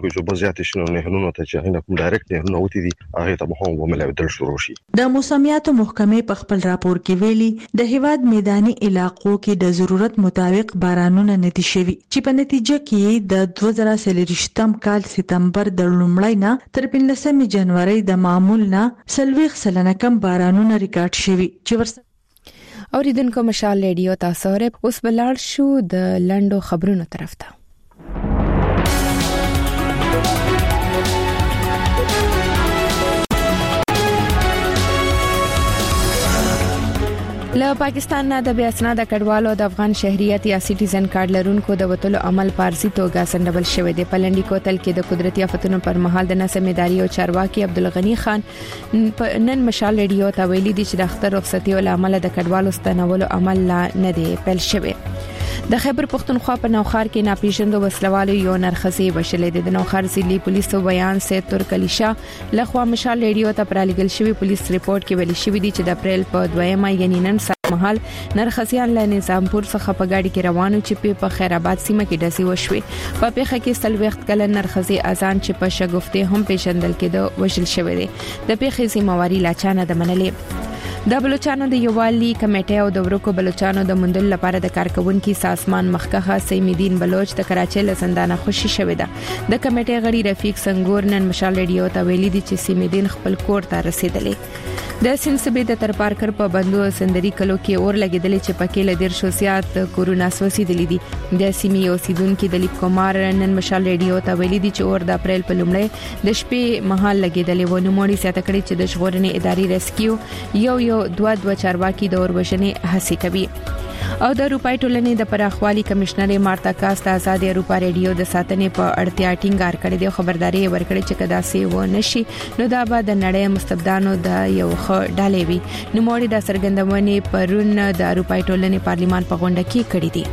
آتشونو نهرونو ته چې هغه کوم ډایرکټ نهرونه وتی دي هغه ته هم وملودل شروع شي. د موسمیاتو محکمې په خپل راپور کې ویلي د هیواد میداني علاقو کې د ضرورت مطابق بارانونه ندي شوي چې په نتیجه کې د 2023 کال سپتمبر د لومړۍ نه تر 15 جنوري د معمول نه 40% کم بارانونه ریکارډ شوي چې ورسره اوریدونکو مشال ریډیو تاسو ره اوس بلار شو د لندو خبرونو طرف ته. له پاکستان نه د بیاسنا د کډوالو د افغان شهريت یا سټیزن کارت لرونکو د وټولو عمل پارسي توګه سندبل شوې ده. پلنډي کوتل کې د قدرتي آفتونو پر مهال د نسمداري او چارواکي عبدالغنی خان نن مشال ریډیو ته ویلي دي چې د اختر رخصتي او عمل د کډوالو ستنولو عمل نه دی پیل شوی. د خیبر پختونخوا په نوخار کې ناپیژندو وسلوالو یو نرخصي وشلې د نوخار ضلعي پولیسو بیان سه ترکلیشا لخوا مشال ریډیو ته پرالګل شوی پولیس ریپورت کې ویل شوی دی چې د اپریل په 2 یعنی نن مهال نرخصيان له نظامپور څخه په گاډي کې روانو چې په خیر آباد سیمه کې ډزې وشوي. په پیښه کې سل وخت کله نرخصي اذان چې په شګفته هم پیژندل کېده وشل شوی دی. د پیښې ذمہواری لا چانه د منلې. د بلوچستان د یووالي کمیټه او د ورکو بلوچستان د مندل لپاره د کارکونکو سازمان مخکخه سیمدین بلوچ د کراچۍ له زندانه خوشي شوې ده. د کمیټې غړي رفیق سنگور نن مشال ریډیو ته ویلي دي چې سیمدین خپل کور ته رسیدلې. د سنسبې د تر پارکر په بندو سندري کلو کې اور لګیدلې چې پکې له ډیر شوسيات کورونا سوسیدلې دي. د سیمې اوسیدونکو د لیپ کومار نن مشال ریډیو ته ویلي دي چې اور د اپریل په لومړۍ د شپې مهال لګیدلې و. نو موري ساته کړی چې د ژغورنې ادارې ریسکیو یو دوه چارواکي د اور وژنې هڅه کوي. او د اروپای ټولنې د پراخوالي کمشنر مارتا کاست آزاد اروپا ریډیو د ساتنې په اړتیا ټینګار کړی دی. خبرداري ورکړي چې کدا سي و نشي نو دا به د نړۍ مستبدانو د یو ډالې وي. نو موري د سرګندونې پرون د اروپای ټولنې پارلیمان په غونډه کې کړی دی.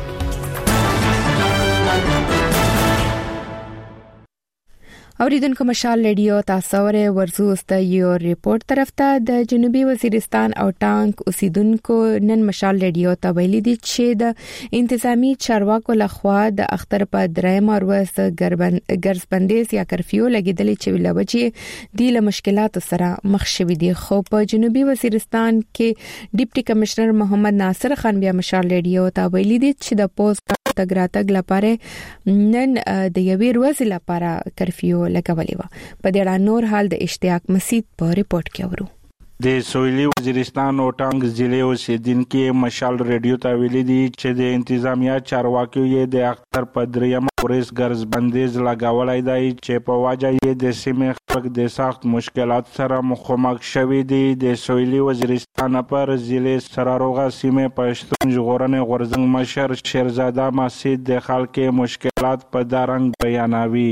اوریدونکو مشال ریډیو تاسو ورې ورزوست یو ریپورت طرف ته د جنوبي وزیرستان او ټانک اوسیدونکو نن مشال ریډیو ته ویلي دي چې د انتظامی چارواکو لخوا د اختر په دریم ورځ ګرځبندیز یا کرفیو لګیدلې چې لوجې د مشکلات سره مخ شوې دي. خو په جنوبي وزیرستان کې ډیپټي کمشنر محمد ناصر خان بیا مشال ریډیو ته ویلي دي چې د پوسټ تګراتګ لپاره نن د یوې ورځې لپاره کرفیو لګولې و. په دې اړه نور حال د اشتیاق مسید په ریپورت کې ورو. د سویلي وزیرستان او ټانک ضلع اوسیدونکو مشال ریډیو ته ویلي دي چې د انتظامیه چارواکو یې د اختر په دریم ورځ ګرځبندیز لګولای دی چې په وجه یې د سیمې خلک د سخت مشکلات سره مخامخ شوي دي. د سویلي وزیرستان پر ضلع سراروغه سیمې پښتون ژغورنې غورځنګ مشر شیرزاده مسید د خلکو مشکلات په دارنګ بیانوي.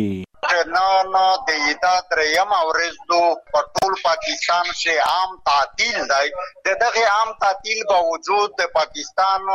نن د ایداد دریم ورځ په ټول پاکستان کې عام تعطیل دی. دغه عام تعطیل باوجود د پاکستان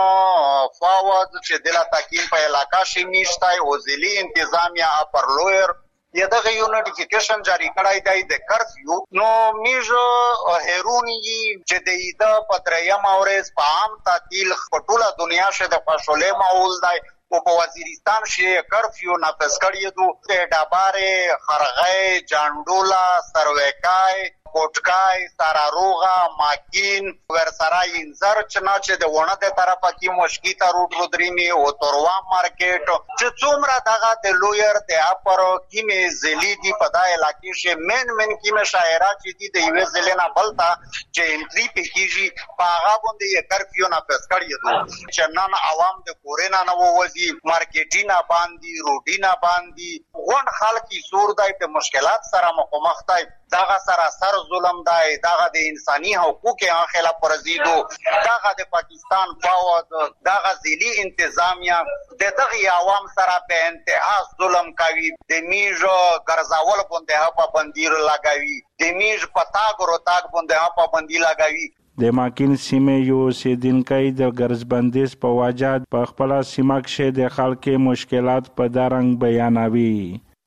فوج چې د تعطیل په علاقہ کې میشتای او ضلعي انتظامیه اپر لویر دغه یو نوټیفیکیشن جاری کړی دی د کرفیو. نو میجو هیرونی چې د ایداد په دریم ورځ په عام تعطیل په ټوله دنیا کې د فاصله ماحول دی او په وزیرستان کې کرفیو نافذ کړی دی. د ډباره خرغې جانډولا سرویکای کوټکای ساراروغه ماکین ورسرای انزر چې د ونه د طرفه کې مشکیتا روډ رودرینی او توروا مارکیټ چې څومره دغه د لویر د اپر کې زلی دی په دای علاقې کې من کې شاعرا چې دی د یو زلینا بلتا چې انټری پکېږي په هغه باندې کرفیو نافذ کړی دی چې نن عوام د کورینا نو وځي مارکیټینا باندې روډینا باندې غون خلک سور دای په مشکلات سره مخامخ دي. دغه سراسر ظلم دی، دغه د انساني حقوقو خلاف ورزي دو، دغه د پاکستان فوج، دغه ضلعي انتظامیه د دغه عوام سره په انتها ظلم کوي. د میجو ګرځاول باندې پابندي لګوي، د میج پتاګ او تاګ باندې پابندي لګوي. د ماکین سیمه یو سیدونکو د ګرځبندیز په وجه په خپل سیمه کې د خلکو مشکلات په دارنګ بیانوي.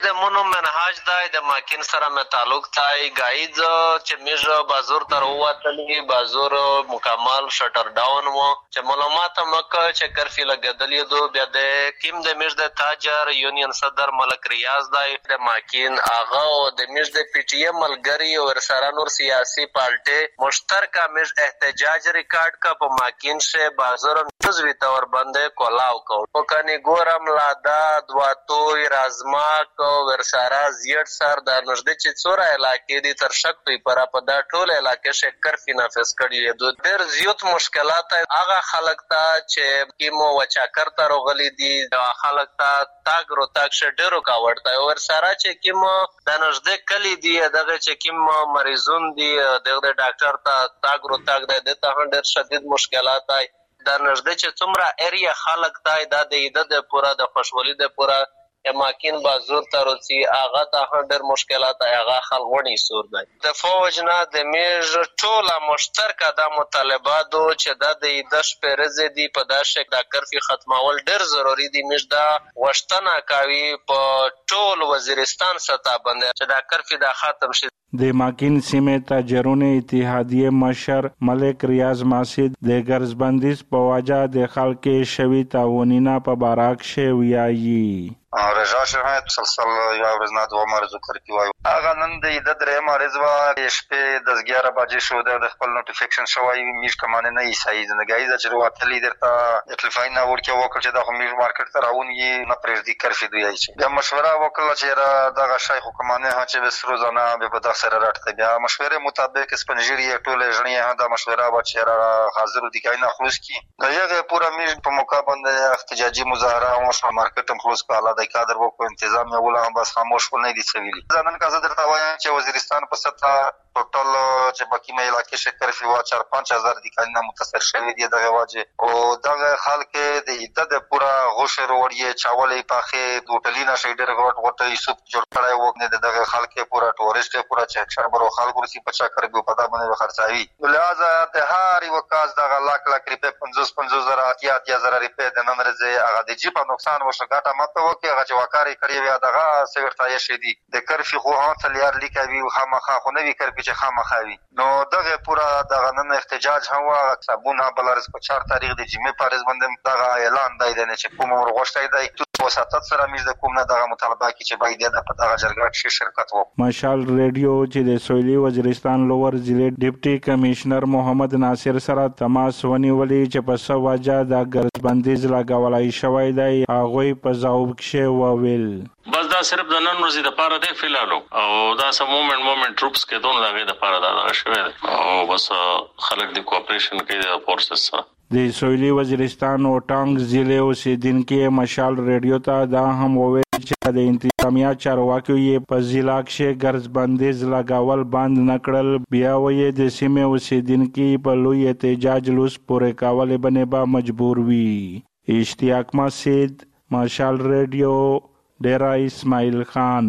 د مونو منهاج دای د ماکین سره مې تعلق تای گایز چې میژ بازور تر ووتلی بازور مکمل شټر ډاون وو چې معلومات مکه چې کرفی لګدلې دو بیا د کیم د میژ د تاجر یونین صدر ملک ریاض دای د ماکین اغه او د میژ د پی ټی ایم ملګری او سره نور سیاسي پارټي مشترکه میژ احتجاج ریکارډ کا په ماکین سے بازور مزوی تور باندې کولاو کو وکني ګورم لادا دواتوی رازماک ورساره زیات سر د نږدې چې څوره علاقې دي تر شک پر په دا ټول علاقې شکر فینافس کړي دي ډېر زیات مشکلات هغه خلک ته چې کیمو وچاکر ته روغلي دي خلک ته تاګ رو تاګ شډرو کا ورته ورساره چې کیمو د نږدې کلی دي دغه چې کیمو مریضون دي دغه ډاکټر ته تاګ رو تاګ د ته ډېر شدید مشکلات دي د نږدې چې څومره ایریا خلک ته د پورا د خوشحالي د پورا اماکن بازور تروسی آغا ته ډېر مشکلات آغا خلغونی سور دی د فوجنا د میژ ټوله مشترکه د مطالباتو چې د شپرز دي په داشه د کرفي ختمول ډېر ضروری دي میژ دا وشتنه کوي په ټول وزیرستان سطح باندې چې د کرفي د ختم شي د ماکین سیمه تاجرون اتحادیه مشر ملک ریاض ماسید د ګرځبندیز په وجه د خلک شوی تاونینا په باراک شویایي رجا شهه تسلسل یا ورځنا دوه مرزو کرکی وایو هغه نن د درې مرز وا شپې د 11 بجې شو د خپل نوټیفیکیشن شوی میش کمانه نه ایسای زندګی د چر واتلی درته اټلفاین ورکه وکړه چې د میش مارکیټ ته راونی نه پرېږدي کرفي دوی چې د مشوره وکړه چې دغه شیخ حکمانه چې بس روزانه به په دغه سره راټته بیا مشوره مطابق سپنجری ټوله ژنې د مشوره و چې حاضر دي کاینه خلوص کی دغه پورا میش په موقع باندې احتجاجي مظاهره او مارکیټ هم خلوص کاله د کادر وکړو انتظام یې ولا هم بس خاموش ونه دي سویلی ځانن کا زه درته وایم چې وزیرستان په سطح ټوټل چې باقي مې علاقې شکر فی وا 4-5 دي کاینه متاثر شوی دي دغه واجه او دغه خلک د پورا غوشر وړي چاولې پاخه دوټلینا شیډر غوټه یوسف جوړ کړای وو نه دغه خلک پورا ټورست پورا چې شربرو خلک ورسي په چا کړو په دا باندې خرڅاوي لہذا د هاري وکاس دغه لاک روپے 50 زره 80 زره روپے د نن ورځې هغه د جیب نقصان وشو ګټه ماته وکي هغه چې وکاري کړی وي دغه سیورتای شدي د کرفي خو هان تلیار لیکوي خامخا خو نوی کرفي چې خامخاوي نو دغه پورا دغه نن احتجاج هم وا صابونه بلارس په 4 تاریخ د جمعې پارز باندې دغه اعلان دی نه چې کوم ورغشتای دی وساتت سره میز د کوم نه دغه مطالبه کی چې باید د دغه جرګه کې شرکت وکړي مشال ریډیو چې د سویلي وزیرستان لوور ضلع ډیپټي کمشنر محمد ناصر سره تماس ونیولې چې په سواجه د ګرځبندیز لګولای شوی دی هغه په ځواب کې وویل بس دا صرف د نن ورځې د پاره دی فلالو او دا سم مومنت ټروپس کې دون لاګي د پاره دا شوی او بس خلک د کوآپریشن کوي د فورسز سره د سویلي وزیرستان او ټانګ ضلع اوسیدونکو مشال ریډیو ته دا هم وویل چې د انتظامیه چارواکو یې په ضلع کې ګرځبندیز لګاول بند نکړل بیا وې د سیمه اوسیدونکو په لوی احتجاج لوس پورې کول باندې با مجبور وي اشتیاق مسجد مشال ریډیو ډیرا اسماعیل خان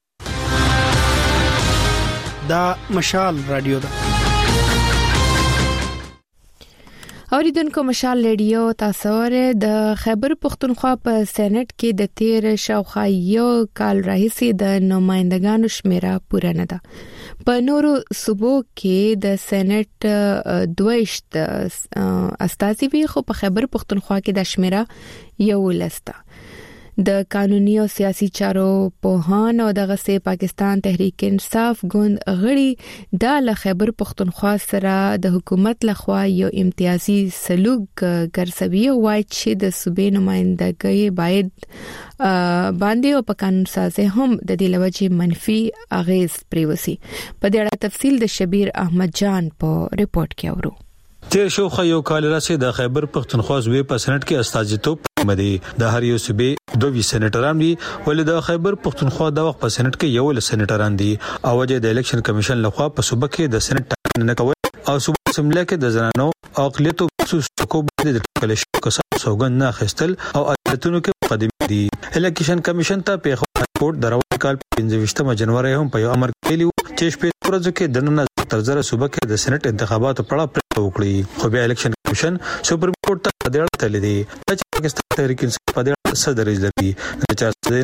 دا مشال رادیو ده اوریدونکو مشال ریډیو تاسو د خیبر پختونخوا په سېنات کې د 13 شاوخوا یو کال راهیسې د نمائندګانو شمیره پوره نه ده په نورو صوبو کې د سېنات 22 استازي وي خو په خیبر پختونخوا کې د شمیره یو لسته د قانوني او سیاسي چارو پوهان او دغه سه پاکستان تحریک انصاف ګوند غړي د خیبر پختونخوا سره د حکومت لخوا یو امتیازي سلوک ګرځوي وای چې د صوبې نمائندګۍ باید باندې او په قانون سازي هم د دې لوجه منفي اغیز پریوسی په دې اړه تفصیل د شبیر احمد جان په ریپورت کې اورو تیر شو یو کال راځي د خیبر پختونخوا زوی په سېنات کې استازیتوب مدي د هر یو صوبې دوه سېنیټران دي ولې د خیبر پختونخوا د وخت په سېنات کې یو سېنیټران دي او د الیکشن کمیشن لخوا په صوبه کې د سېنات نه کوي او صوبه سمله کې د زنانو اقلیتو خصوص کو باندې د ټکل شو کسان سوګند نه خستل او عدالتونو کې مقدمه دي الیکشن کمیشن ته په رپورت دروازه کال 15 جنوري هم په امر کړی چې شپږ ورځې کې د نن تر زره صوبه کې د سېنات انتخاباتو په اړه پریکړه وکړي خو بیا الیکشن کمیشن سپریم کورټ ته د اړتیا لیدي چې پاکستان تحریک انصاف په دې صدر لري چې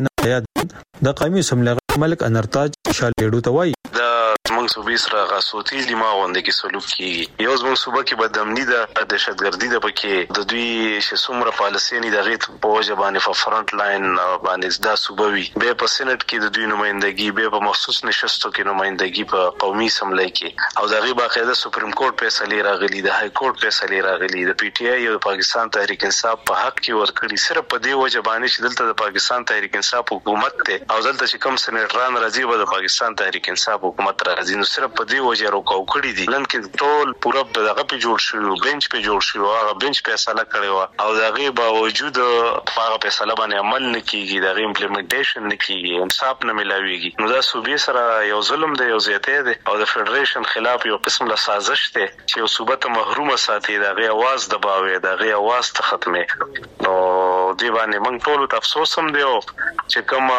د قومي اسمبلی ملک انرتاج شالیډو ته وایي زمونږ صوبې سره غاسوتي لما غونډه کې سلوک کیږي یو زمونږ صوبه کې بدامني ده دهشتګردي ده پکې د دوی چې څومره پالیسي نه دغه په وجه باندې په فرنٹ لاین باندې دا صوبه وي به په سېنات کې د دوی نمائندګي به په مخصوص نشستو کې نمائندګي په قومي اسمبلی کې او دغه باقاعده سپریم کورټ فیصله راغلي د های کورټ فیصله راغلي د پی ټی آی او پاکستان تحریک انصاف په حق کې ورکړي صرف په دې وجه باندې چې دلته د پاکستان تحریک انصاف حکومت ته او دلته چې کوم سېنیټران راځي به د پاکستان تحریک انصاف حکومت راځي نو صرف په دې وجه راکاو کړی دي نن کې ټول پوره دغه په جوړ شو بنچ په جوړ شو هغه بنچ فیصله کړی او دغه باوجود هغه فیصله باندې عمل نه کیږي دغه امپلیمنټیشن نه کیږي انصاف نه ملاويږي نو دا صوبې سره یو ظلم دی یو زیاته دی او د فدریشن خلاف یو قسم له سازش دی چې یو صوبه ته محروم ساتي دغه आवाज دباوي دغه आवाज ته ختمه نو دی باندې موږ ټول ته افسوس هم دی چې کوم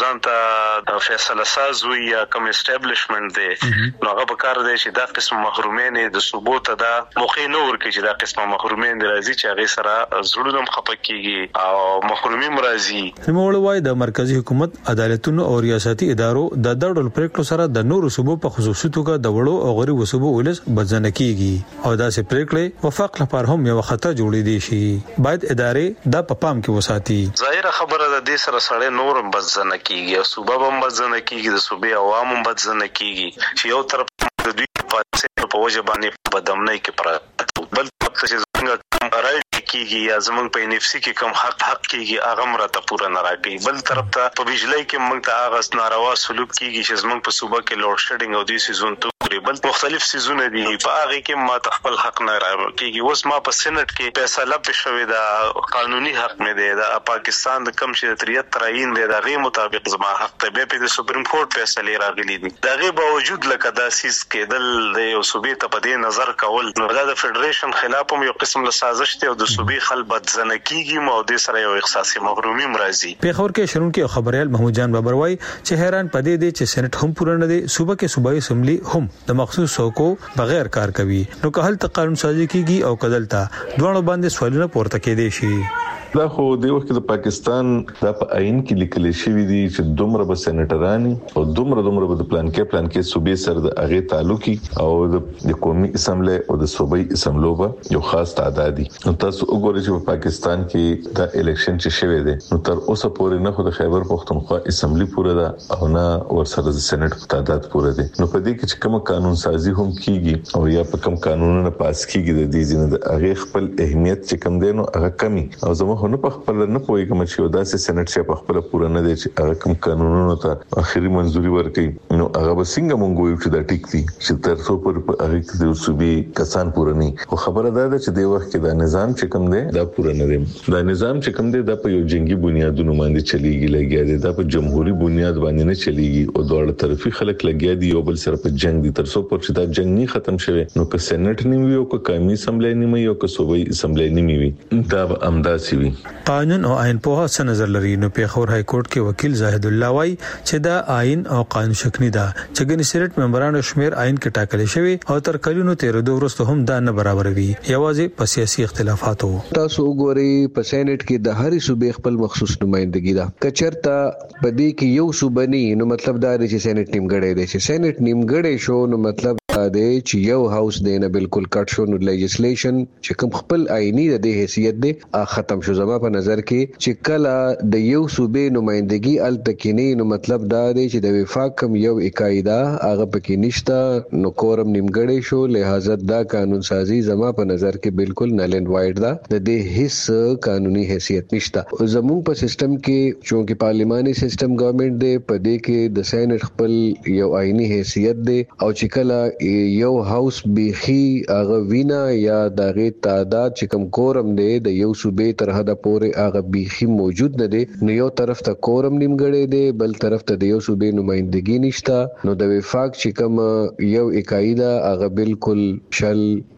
ځانته د فیصله ساز وي یا کوم اسټابلیشمنت دی نو هغه په کار دی چې دا قسم محرومین د صوبو ته دا موخې نه ورکړي چې دا قسم محرومین راځي چې هغه سره زړونه خپکیږي او محرومي مرضی نوموړ وای د مرکزی حکومت عدالتونو او ریاستي ادارو د دړل پریکړو سره د نورو صوبو په خصوصي توګه د وړو او غریبو صوبو ولس بدځنه کیږي او دا سه پریکړې وفاق لپاره هم یو خطر جوړې دي شي باید ادارې د پام کې وساتي ظاهر خبره ده د سره سره نورم بدځنه کیږي او صوبه هم بدځنه کیږي د صوبې عوام هم بدځنه کیږي چې یو طرف د دوی په وجه باندې بدامنۍ کې پراته بل طرف چې څنګه راځي کیږي یا زمونږ په نفسي کې کم حق کیږي هغه مرته پوره نه راکړي بل طرف ته په بجلی کې موږ ته هغه ناروا سلوک کیږي چې زمونږ په صوبه کې لوډ شیډینګ او د سیزون بل مختلف سيزونه دي په هغه کې ما خپل حق نه راکېږي اوس ما په سېنات کې فیصله پښوي دا قانوني حق مې دی دا پاکستان د کم شي تریت تراین دی دا غي مطابق زما حق ته به په سپریم کورټ فیصله راغلي دي دا غي باوجود لکه دا سیس کېدل د یو صوبې ته په دې نظر کول نو دا د فدریشن خلاف هم یو قسم له سازش دی او د صوبې خل بدځنه کیږي مو د سره یو احساسي محرومي مرضی په خبر کې شرونکو خبريال محمود جان بابر وای چې حیران پدې دي چې سېنات هم پوره نه دي صوبه کې صوبایي اسمبلی هم د مخصوص څوکو بغیر کار کوي نو که هلته قانون سازي کیږي او کدلته دوه باندې سوالونه پورته کېدي شي دا خو د وخت د پاکستان د آئین کې لیکل شوی دی چې دومره به سېنیټرانی او دومره به د پلان کې صوبې سره د هغه تعلقي او د قومي اسمبلی او د صوبایي اسمبلو به یو خاص تعداد دي نو تاسو وګورئ چې په پاکستان کې د الیکشن چې شوی دی نو تر اوسه پورې نه خو د خیبر پختونخوا اسمبلی پوره ده او نه ورسره د سېنات تعداد پوره دي نو په دې کې چې کوم قانون سازي هم کیږي او یا په کوم قانونونه پاس کیږي د دې ځینې د هغه خپل اهمیت چې کم دی نو هغه کمی او زموږ نه په خپل نه پوهیږم چې دا سېنات چې په خپل پوره نه دي چې هغه کوم قانونونو ته اخري منځوري ورکړي نو هغه به څنګه مونږ وایو چې دا ټیک دي چې تر څو پر هغه کې د صوبې کسان پوره نه خو خبره ده چې د وخت کې دا نظام چې کوم دی دا پوره نه دی دا نظام چې کوم دی دا په یو جنگي بنیادونو باندې چلیږي لګیا دی دا په جمهوریت بنیاد باندې نه چلیږي او دوه طرفي خلک لګیا دي یو بل سره په جنگ دي تر څو پر چې دا جنگ نه ختم شوه نو که سېنات نیمه یو که قومي اسمبلی نیمه یو که صوبایي اسمبلی نیمه وي دا به امداسي وي قانون او آئین په څه نظر لري نو پیښور های کورټ کې وکیل زاهد الله وای چې دا آئین او قانون شکنی ده چې ګنې سېنات ممبرانو شمیر آئین کې ټاکل شوی او تر کلونو 13 ورځې هم دا نه برابر وي یوازې په سیاسي اختلافاتو تاسو وګورئ په سېنات کې د هرې صوبې خپل مخصوص نمائندګي ده کچرته په دې کې یو صوبه نه نو مطلب دا دی چې سېنات نیمګړی دی چې سېنات نیمګړی شو نو مطلب دا دی چې یو هاوس دی نه بالکل کټ شو نو لیجسلیشن چې کوم خپل آئینی د حیثیت دی ختم شو زما په نظر کې چې کله د یو صوبې نمائندګي ال تکینی نو مطلب دا دی چې د وفاق کم یو اکایدا هغه پکې نشته نو کورم نیمګړی شو لہذا دا قانون سازي زما په نظر کې بالکل نل اینڈ وایډ دا د دې هیڅ قانوني حیثیت نشته زموږ په سیستم کې چونکه پارلیماني سیستم ګورنمنت دی په دې کې د سېنات خپل یو آئینی حیثیت دی او چې کله یو هاوس بيخي هغه وینا یا دغه تعداد چې کم کورم دی د یو صوبې تر حد پورې هغه بيخي موجود نه دی نو یو طرف ته کورم نیمګړی دی بل طرف ته د یو صوبې نمائندګي نشته نو د وفاق چې کم یو اکایدا هغه بالکل شل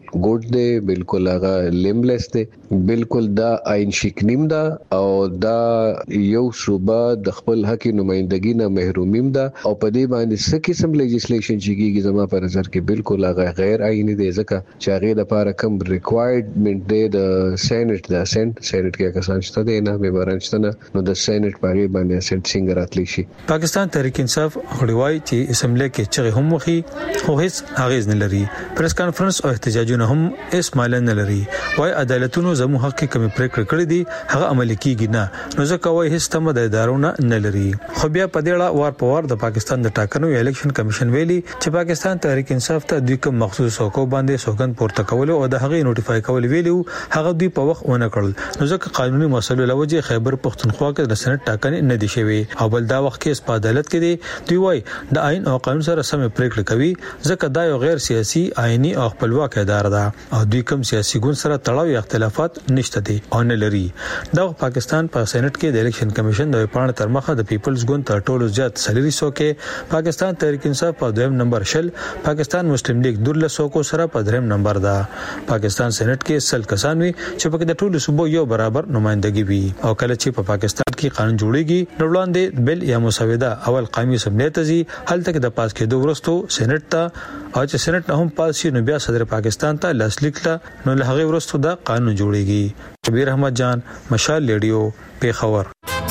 ګوډ دی، بالکل هغه لیملیس دی، بالکل دا آئین شکنیم دا او دا یو صوبه د خپل حق نمائندګي نه محرومیم دا او په دې باندې څه قسم لیجسلیشن چیږي زما په نظر کې بالکل هغه غیر آئینی دی، ځکه چې هغه د لپاره کم ریکوایرمنت دی د سېنات د سېنات کې کسان شته دي نه مېبران شته نو د سېنات په اړه باندې سېنات څنګه راتلی شي. پاکستان تحریک انصاف غړوای چې اسمبلی کې چې هم مخي خو هیڅ اغیز نه لري، پریس کانفرنس او احتجاجونه هم هیڅ مال نه لري، وای عدالتونو زمو حق کې کمی پریکړه کړې دي هغه عملي کیږي نه، نو ځکه وای هیڅ تم د ادارونو نه لري. خو بیا په دې اړه وار په وار د پاکستان د ټاکنو الیکشن کمیشن ویلي چې پاکستان تحریک انصاف ته دوی کوم مخصوص حقوق باندې سوګند پورته کول او د هغه نوټیفای کول ویلو هغه دوی په وخت ونه کړل، نو ځکه قانوني مسلو لوجه خیبر پختونخوا کې د سېنات ټاکنې نه دي شوی او بل دا وخت کې په عدالت کې دی دوی وای د آئین او قانون سره سم پریکړه کوي، ځکه دا یو غیر سیاسي آئینی او خپلواک اداره ده او دوی کوم سیاسي ګوند سره تړاو یا اختلافات نشته دي او نه لري. دا پاکستان په سېنات کې د الیکشن کمیشن د پاڼه تر مخه د پیپلز ګوند تر ټولو زیات سلیری سو کې پاکستان تحریک انصاف په دویم نمبر شل، پاکستان مسلم لیگ 1200 کو سره په دریم نمبر ده. پاکستان سېنات کې سل کسان وي چې په د ټولو صوبو یو برابر نمائندګي وي او کله چې په پاکستان کې قانون جوړیږي نو وړاندې بل یا مسوده اول قومي اسمبلی ته ځي، هلته کې د پاس کېدو وروسته سېنات ته او چې سېنات نه هم پاس شي نو بیا صدر پاکستان ته لاسلیک ته نو له هغه وروسته دا قانون جوړیږي. شبیر احمد جان، مشال ریډیو، پیښور.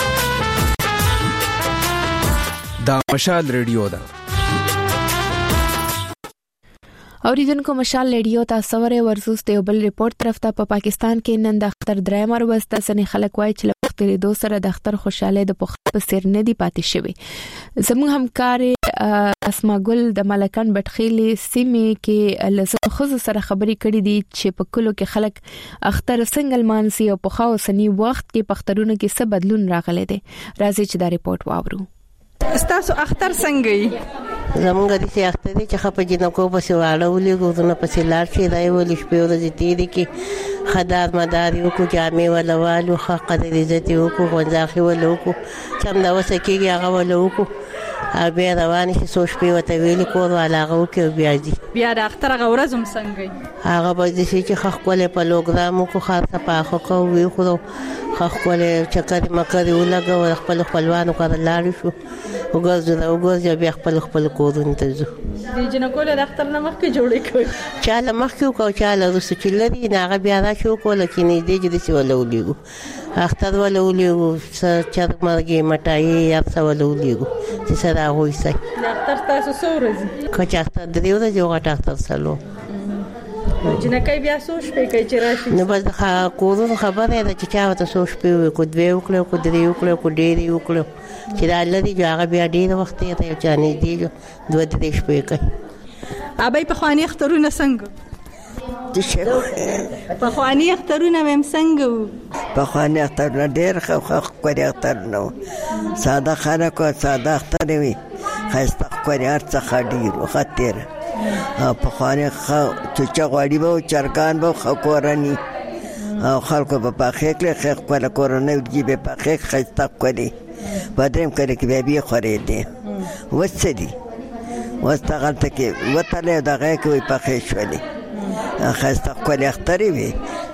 دا مشال ریډیو ده. اوریدونکو مشال ریډیو تاسو ورې ورزوس ته بل ریپورت طرف ته په پاکستان کې نن د اختر درېمر وسته سنې خلک وای چې لختري دو سره د اختر خوشاله د په سر نه دی پاتې شوی. زموږ همکار اسما ګل د ملکان بټخیلي سیمې کې لزم خو سره خبري کړې دي چې په کلو کې خلک اختر سنگل مانسي او په خاص سني وخت کې پخترونه کې څه بدلون راغلي دي. راځي چې دا ریپورت واورو. استاسو اختر څنګه زمونږ د سي اختر دي چې خپل جنکو په سیواله ولې ګورنه په سیلار شي دای ولې شپې ورځې تیرې کې خدار مدار یو کو جامې ولوالو حق د عزت یو کو غونځاخي ولو کو چم دا وسکیږي هغه ولو کو بیا روان شي سو شپې وته ویل کور والاغه کې بیا دي بیا د اختر غورزم څنګه هغه به د سي چې خخ کوله په لوګرامو کو خاصه پاخو کو وی خو خخ کوله چکر مکر ولګو خپل خپلوانو کړه لاړ شو وګورځ بیا خپل کورونه ته ځو د جنکو له اختر نه مخکې جوړې کړ چاله مخکې کو چاله رسو چې لري نه هغه بیا را شو کوله چې نه دی چې سی ولولېګو اختر ولولېګو چې مرګي مټای یا څه ولولېګو چې سره وای سي اختر تاسو سورځي کچا اختر د یو د یو غټ اختر سلو جنکای بیا سوچ په کې چې راشي نو بس کورونو خبره ده چې چا ته سوچ په کو دوی وکړو کو درې وکړو کو ډېری وکړو چې دا لري هغه بیا ډېر وخت یې ته چانه دی دوه دې شپې کوي ابي په خواني اخترونه څنګه په خواني اخترونه مم څنګه په خواني اخترونه ډېر خو کوي اخترونه ساده خانه کو ساده اختر وي خاصه کوي ارڅ خډیر وختیر په خواني چې چغواړي به چرګان به خکورني او خلکو په پاخه کې خخ کوله کورونه دی به پاخه خسته کوي بدرم کړي کې به خوري دي وڅدي واستغلت کې وتله دغه کې پاخه شولي خسته کوله اختري وي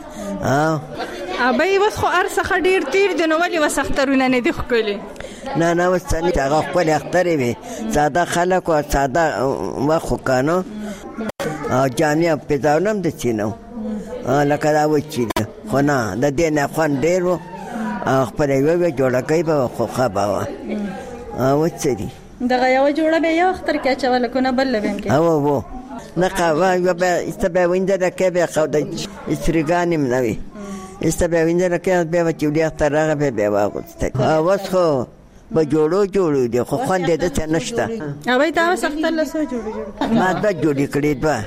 ابي وس خو ارسخه ډیر تیر د نو ولي وسخترونه نه دي خولي نه وسني هغه کوله اختري وي ساده خلک او ساده واخو کانو او جامع په ځاونم د چینو لکه دا وچی خو نه د دې نه خوان ډیرو خپل یو جوړه کوي په خو خبره او وڅري دغه یو جوړه به یو اختر کې چول کو نه بل لبم کې او نه قوا یو به استبه وینده د کې به خو د استریګانم نوي استبه وینده د کې به چې ډیر اختر راغه به واغسته اوس خو به جوړو دي خو خوان دې ته نشته اوبې تاسو اختر له سو جوړو ما دا جوړی کړی دا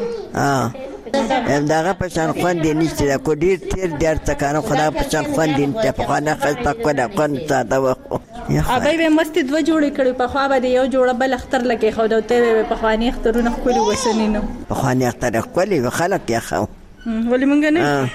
دغه په شان خوان دي نشته دا کو ډیر تیر درته کانو خدا په شان خوان دي ته په خانه خسته کوله خوان ساده وخت اوبې به مست دوه جوړې کړي په خوا به یو جوړه بل اختر لکه خو دوته په خواني اخترونه خولي وسنینو په خواني اختر خولي خلک یې خو ولې مونږ نه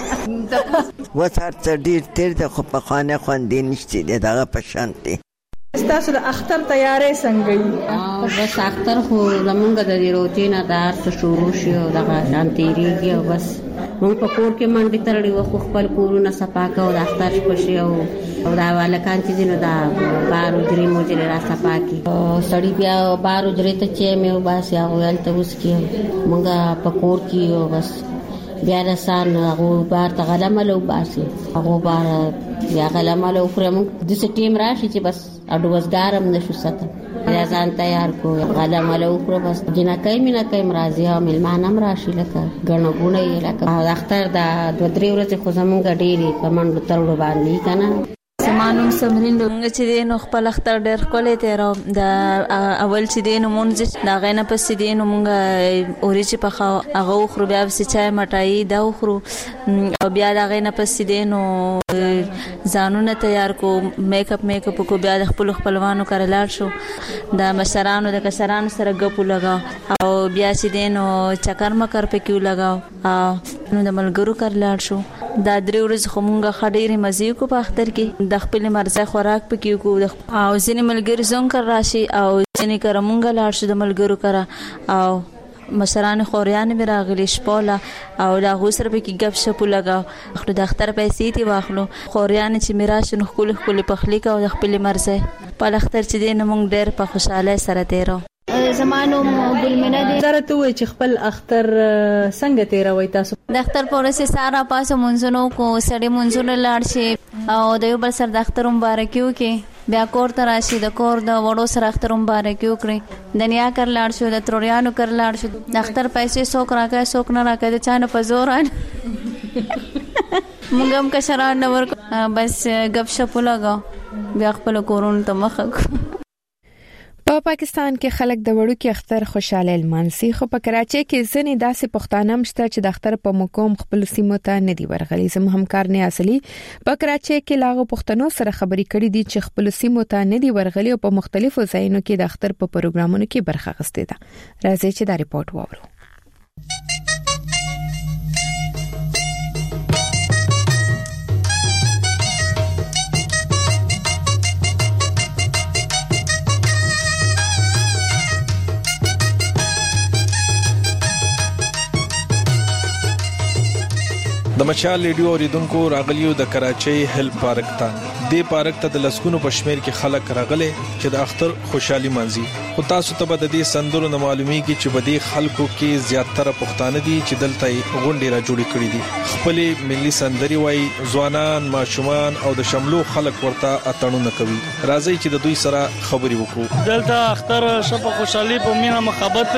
وڅار ډیر تیر د خو په خانه خوان دي نشته دغه په شان دي تاسو د اختر تیارې څنګه یې؟ بس اختر خو زمونږ د روټین د ارت شروع شي او دغه شانتيږي او بس موږ په کور کې منډې ترړې وخت خپل کورونه صفا کوو د اختر شپه شي او دا والکان چې دینو دا بار درې موجل را صفا کی سړی بیا بار درې ته چې مې وباسي او ولته اوس کې موږ په کور کې او بس بیا د سان هغه بار ته غلمه لو باسي هغه بار یا غلمه لو فرم د سټیم راشي چې بس اډوزګارم نشو ساته یا ځان تیار کو غلمه لو پر بس جنکای مینا کای مرضی او ملمانم راشي لکه غنغونه یې لکه اختر دا 2-3 ورځې خو زمونږ ډېری په منډو ترړو باندې کنه سمانوم سمرین لږ چې دین خپل اختر ډېر کولې تیر د اول چې دین مونږ دا غنه پس دین مونږ اوري چې په هغه خو بیا چې چای مټای دا خو او بیا دا غنه پس دین ځانونه تیار کو میک اپ کو بیا د خپلوانو کړلار شو د مشرانو د کسرانو سره غپو لگا او بیا چې دین چکر مکر په کیو لگاو نو د ملګرو کړلار شو دا 3 ورځې خو مونږ خډيري مزي کو په اختر کې د خپل مرزه خوراک پکې کو او ځینې ملګری زون کر راشي او ځینې کرمونګه لاړ شو د ملګرو کرا او مشران خوریان می راغلی شپوله او دا غوسر پکې غب شپو لگاو خو د اختر پیسې تی واخلو خوریان چې میراش نو خپل پخلی کا او د خپل مرزه په اختر چې دین مونږ ډېر په خوشاله سره تیرو زمانو ګلمنه دي درته وای چې خپل اختر څنګه تیروي تاسو د اختر پورې سارا پاسو منځونو کو سړی منځونو لاړ شي او د یو بل سره د اختر مبارکیو کې بیا کور ته راشي د کور د وړو سره اختر مبارکیو کړی دنیا کر لاړ شو د تروریانو کر لاړ شو د اختر پیسې څوک راکای څوک نه راکای د چانه په زور موږ هم کشران نور بس غب شپ لگا بیا خپل کورونو ته مخه په پاکستان کې خلک د وړو کې اختر خوشاله لمانځي خو په کراچۍ کې ځنې داسې پښتانه مشته چې د اختر په موقوم خپل سیمو ته نه دی ورغلي زم همکار نه اصلي په کراچۍ کې لاغو پښتنو سره خبرې کړې دي چې خپل سیمو ته نه دی ورغلي او په مختلفو ځایونو کې د اختر په پروګرامونو کې برخه اخیستې ده راځي چې دا ریپورت وورو د مشال ریډیو اوریدونکو راغلیو د کراچۍ هل پارک ته د پارک ته د لسګونو پښمیر کې خلک راغلي چې د اختر خوشحالي مانځي خو تاسو ته د دې سندرو نه معلومیږي چې بده خلکو کې زیاتره پښتانه دي چې دلته غونډې را جوړې کړې دي خپل ملي سندري وای ځوانان ماشومان او د شملو خلک ورته اتړونه کوي راځي چې د دوی سره خبري وکړو دلته اختر شپه خوشحالي په مینا محبت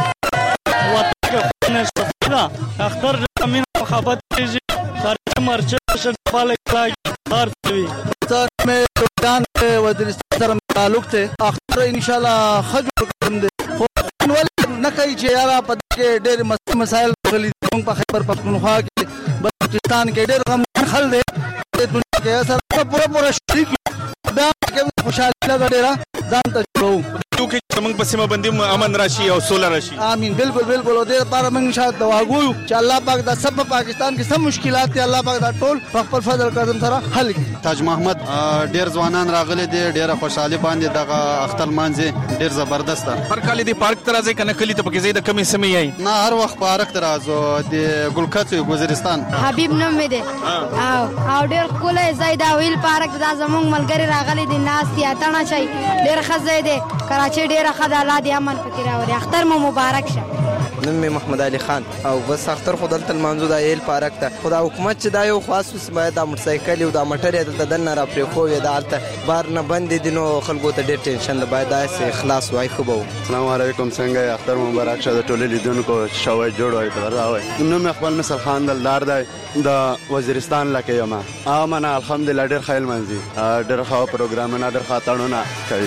ریږي وطن صفدا اختر مینا محبت ریږي خارج مرچ شپاله کلاګي هرڅوي ځان مې سودان وزیرستان سره تعلق ته اختر ان شاء الله خجر کوم دي خو ول نه کوي چې یاره په کې ډېر مسائل غلي موږ په خیبر پختونخوا کې بلوچستان کې ډېر غم خل دي د دنیا کې سره پورا شریک دا کې خوشاله لګړه ځان ته جوړو چې موږ په سیمه باندې امن راشي او سوله راشي امين بالکل او دې لپاره موږ ان شاء الله دعا چې الله پاک د سب پاکستان کې سم مشکلات دي الله پاک دا ټول په خپل فضل کرم سره حل کړي تاج محمد ډېر ځوانان راغلي دي ډېر خوشاله باندې دغه اختر مانځي ډېر زبردست هر کال دې پارک ته راځي کنه کلی ته پکې زید کمی سمې یي نه هر وخت پارک ته راځو د ګلکڅ وزیرستان حبیب نوم مې ده او ډېر کولای زید ویل پارک دا زموږ ملګری راغلي دي ناس یا تڼه شي ډېر خزې دي کراچۍ ډېر خدای الله دې امن پکې راوړي اختر مو مبارک شه نوم مې محمد علي خان او بس اختر خو دلته منځو د ایل پارک ته خدا حکومت چې دا یو خاص باید د موټر سایکل او د موټر دلته دنه را پرې خو دا البته بار نه بندې دي نو خلکو ته ډېر ټینشن باید دا اخلاص وای خو به السلام علیکم څنګه اختر مبارک شه د ټولو لیدونکو شوي جوړ وای دا راوي نو مې خپل مثال خان دلدار دی د وزیرستان لکه یم امنه الحمدلله ډېر خیل منځي ډېر ښه پروګرامونه ډېر ښه تړونه کوي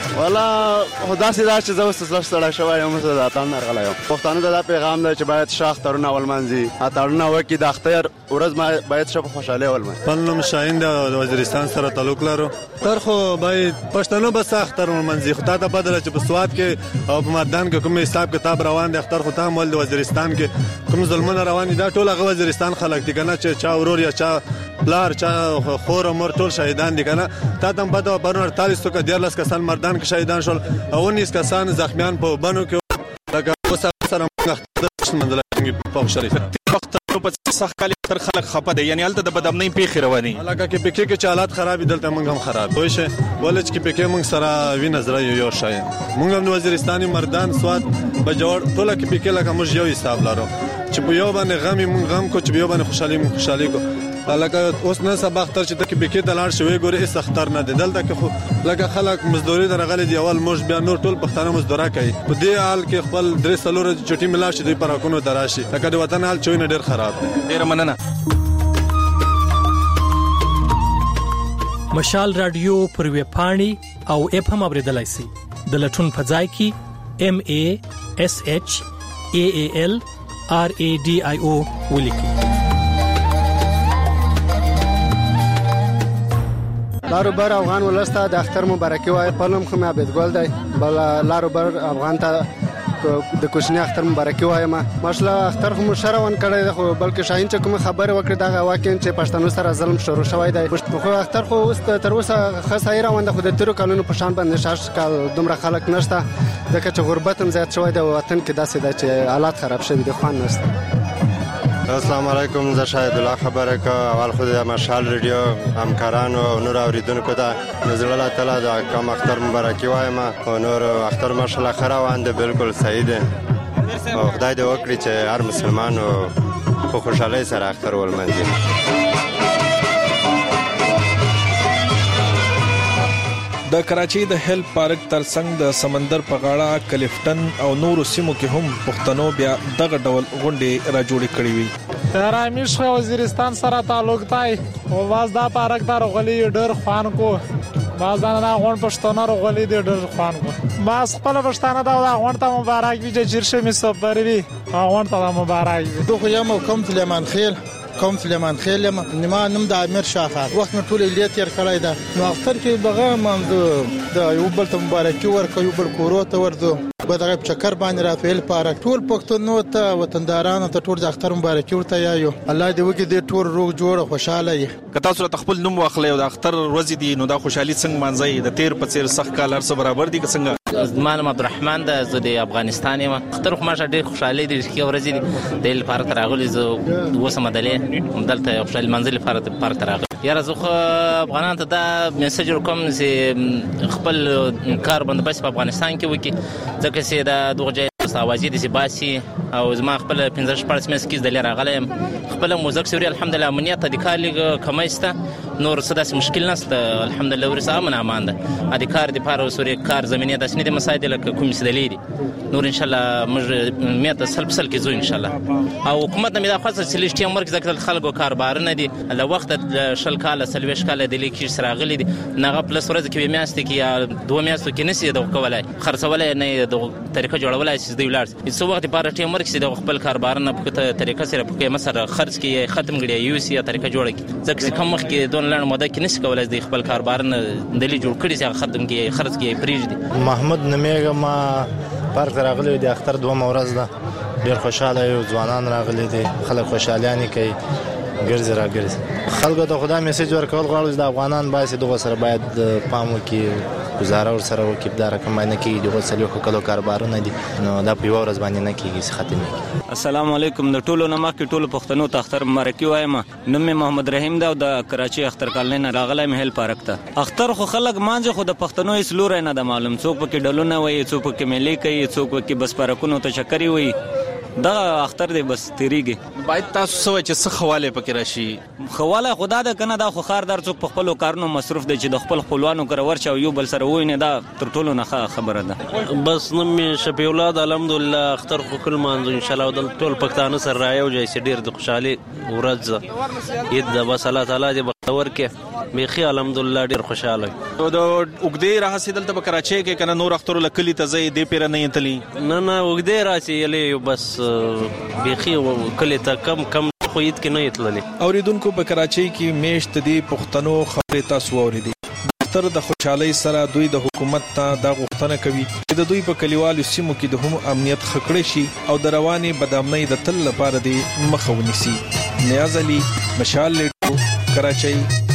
ولا خدا سي دا چې زه اوس سره شوی یم زه د اتن راغلی یم. پښتانه ته دا پیغام دی چې باید ښه اخترونه ولمانځي، اخترونه وکړي. د اختر ورځ باید ښه په خوشحالۍ ولمانځي. خپل نوم شاهین دی، د وزیرستان سره تعلق لرو. اختر خو باید پښتانه بس اختر ولمانځي. خو تا ته پته ده چې په سوات کې او په مردان کې کوم حساب کتاب روان دی. اختر خو ته هم ول د وزیرستان کې کوم ظلمونه روان دي، دا ټول هغه وزیرستان خلک دي کنه، چې چا ورور یا چا پلار چا خور او مور ټول شهیدان دي کنه. تا ته هم پته و پرون 48 تو 14 کسان مردان کې شهیدان شول او 19 کسان زخمیان په بنو کې. لکه اوس سره موږ منځله په شریف وخت په څخه کال تر خلک خپه دي، یعنی الته د بدامنۍ پیښې رواني. لکه کې پکې کې حالات خراب دلته موږ هم خراب وای شي ولچ کې پکې موږ سره وینځ را یو شای. موږ هم د وزیرستاني مردان سواد بجوړ ټول کې پکې لکه موږ یو حساب لرو چې په یو باندې غم کو چې په یو باندې خوشحالي کو. لکه اوس نه سبا اختر چې د کې پکې د لاړ شوی ګوري اس اختر نه دی دلته کې خو لکه خلک مزدوري درغلي دی. اول موږ بیا نور ټول پښتانه مزدورا کوي. په دې حال کې خپل درې سلور چټي ملا شي د پراکونو دراشي. لکه د وطن حال چوي نه ډیر خراب دی. ډیر مننه. مشال رادیو پر وی پاڼي او اف هم اوریدلای شي د لټون په ځای کې MASHAALRADIO ولیکي. لارو بر افغان ولسته د اختر مبارکي وای. پلم خو مې عبد ګل دی بل لارو بر افغان ته د کوشنی اختر مبارکي وایم. ماشاءالله اختر خو مشرون کړی خو بلکې شاهین چې کوم خبره وکړه دا واقعا چې پښتنو سره ظلم شروع شوی دی. خو اختر خو اوس تر اوسه خاصه روان ده. خو د تیرو کلونو په شان باندې شاش کال دومره خلک نشته ځکه چې غربت هم زیات شوی دی او وطن کې داسې ده چې حالات خراب شوي دي، خوان نشته. السلام علیکم، زه شاهد الله خبره کوم. اول خو د مشال رادیو همکارانو او نور اوریدونکو ته د زړه له تله د کوم اختر مبارکي وایم. او نور اختر ماشاءالله ښه روان دی، بالکل صحیح دی او خدای دې وکړي چې هر مسلمان په خوشحالۍ سره اختر ولمانځي. د کراچۍ د هیل پارک ترڅنګ د سمندر په غاړه کلیفټن او نورو سیمو کې هم پښتنو بیا دغه ډول غونډې را جوړې کړې وي. رامیش وزیرستان سره تعلق دی او واز دا پارک دا غلي ډېر خوان کو باز دا غون پښتنو غلي ډېر خوان کو. باز خپل پښتانه دا غون ته مبارک وي چې چیرشه می صبر وي غون ته مبارک وي. دوه یم کوم سلیمان خیل ما نوم د امیر شاه خان وخت مې ټول لیت تیر کړی دا نو اختر کې دغه منځ د یو بل ته مبارکي ورکوي، یو بل کورو ته ورځو به دغه چکر باندې رافیل پارک ټول پښتنو ته وطندارانو ته ټول د اختر مبارکي ورته یایو. الله دې وکړي دې ټول روغ جوړ خوشاله وي. که تاسو ته خپل نوم واخلئ او د اختر ورځ دی نو دا خوشحالي څنګه مانځي د تیر په څیر سخت کال هر څه برابر دي که څنګه؟ زمان عبدالرحمن د افغانستان یم. اختر خو ماشه ډېر خوشحالي دي چې ورځ دي د پارک راغلي زه وسم دلې دلته خوشحالي منځلي پارک راغلي. یاره زه خو افغانان ته دا میسج ورکوم چې خپل کار بندوبست په افغانستان کې وکړي ځکه چې دا دغه ځای اوازې د باسي او زما خپل 15-14 میاشتې کې د راغلی یم. خپل موزیک سوري الحمدلله امنیت د کار لږ کمایسته نور څه داسې مشکل نشته الحمدلله ورسره امن امان ده. د کار د پاره سوري کار زمینه داسې نه دي مساعد لکه کوم څه دي نور ان شاء الله موږ میته سل کې زو ان شاء الله. او حکومت نه دا خاصه چې لشتي عمر کې ځکه خلکو کاربار نه دي له وخت شل کال سلويش کال د لیکي سره غلي دي نغه پلس ورځ کې میاشتې کې یا 2 میاشتې کې نسی د کولای خرڅولای نه د طریقه جوړولای چې دی ولر هیڅ وخت لپاره ټیم ورک سي د خپل کاربار نه په طریقه سره په مسره خرڅ کې ختم کړي یو سی طریقه جوړ کی ځکه کوم مخ کې دون لړ موده کې نس کولای د خپل کاربار نه دلی جوړ کړي چې ختم کې خرڅ کې پریج دي. محمود نمیګه ما پارک راغلی د اختر 2 ورځ ده ډیر خوشاله یو ځوانان راغلي دي خلک خوشاليانه کوي ګرځي راګرځي خلکو ته خدای میسج ورکول غواړي د افغانان باسي دغه سره باید پام وکړي گزاره ور سره وکړي دا رقم باندې کې دغه سلیو کلو کاربارونه دي نو دا په یو ورځ باندې نه کیږي ختمي. السلام علیکم د ټولو نمک ټولو پښتنو ته اختر مبارکي وایم. نوم محمد رحیم دا د کراچي اختر کالنی نه راغلی مهل پارک ته. اختر خو خلک مانځي خو د پښتنو هیڅ لور نه د معلوم څوک پکې ډلونه وي څوک پکې ملي کوي څوک پکې بس پارکونو ته چکرې وي دا اختر دی بس تیریږي. باید تاسو سوچ چې څه خواله پکې راشي خواله خدا د کنه دا خو خاردار څوک په خپل کارونو مصروف دی چې د خپل خپلوانو کر ورچا یو بل سره ویني دا تر ټولو نه خبره ده. بس نوم شفیع اولاد الحمدلله اختر خو کل مانځو ان شاء الله د ټول پښتانه سره رايو جاي چې ډیر د خوشحالي ورځ عید د بس الله تعالی دې ورکې بیخي الحمدلله ډیر خوشاله او د وګدې راځي دلته په کراچۍ کې کنه نور اختر لکلی ته زی دې پیر نه یتلی نه وګدې راځي یلې بس بیخي کلی ته کم خو یت کې نه یتللی اوریدونکو په کراچۍ کې میشت دي پښتنو خبرې تاسو اوریدي تر د خوشحالۍ سره دوی د حکومت ته دا غوښتنه کوي چې د دوی په کلیوالو سیمو کې د هم امنیت خکړې شي او د رواني بدامنۍ د تل لپاره د مخه ونیسي. نیاز علي، مشال ریډیو، کراچۍ.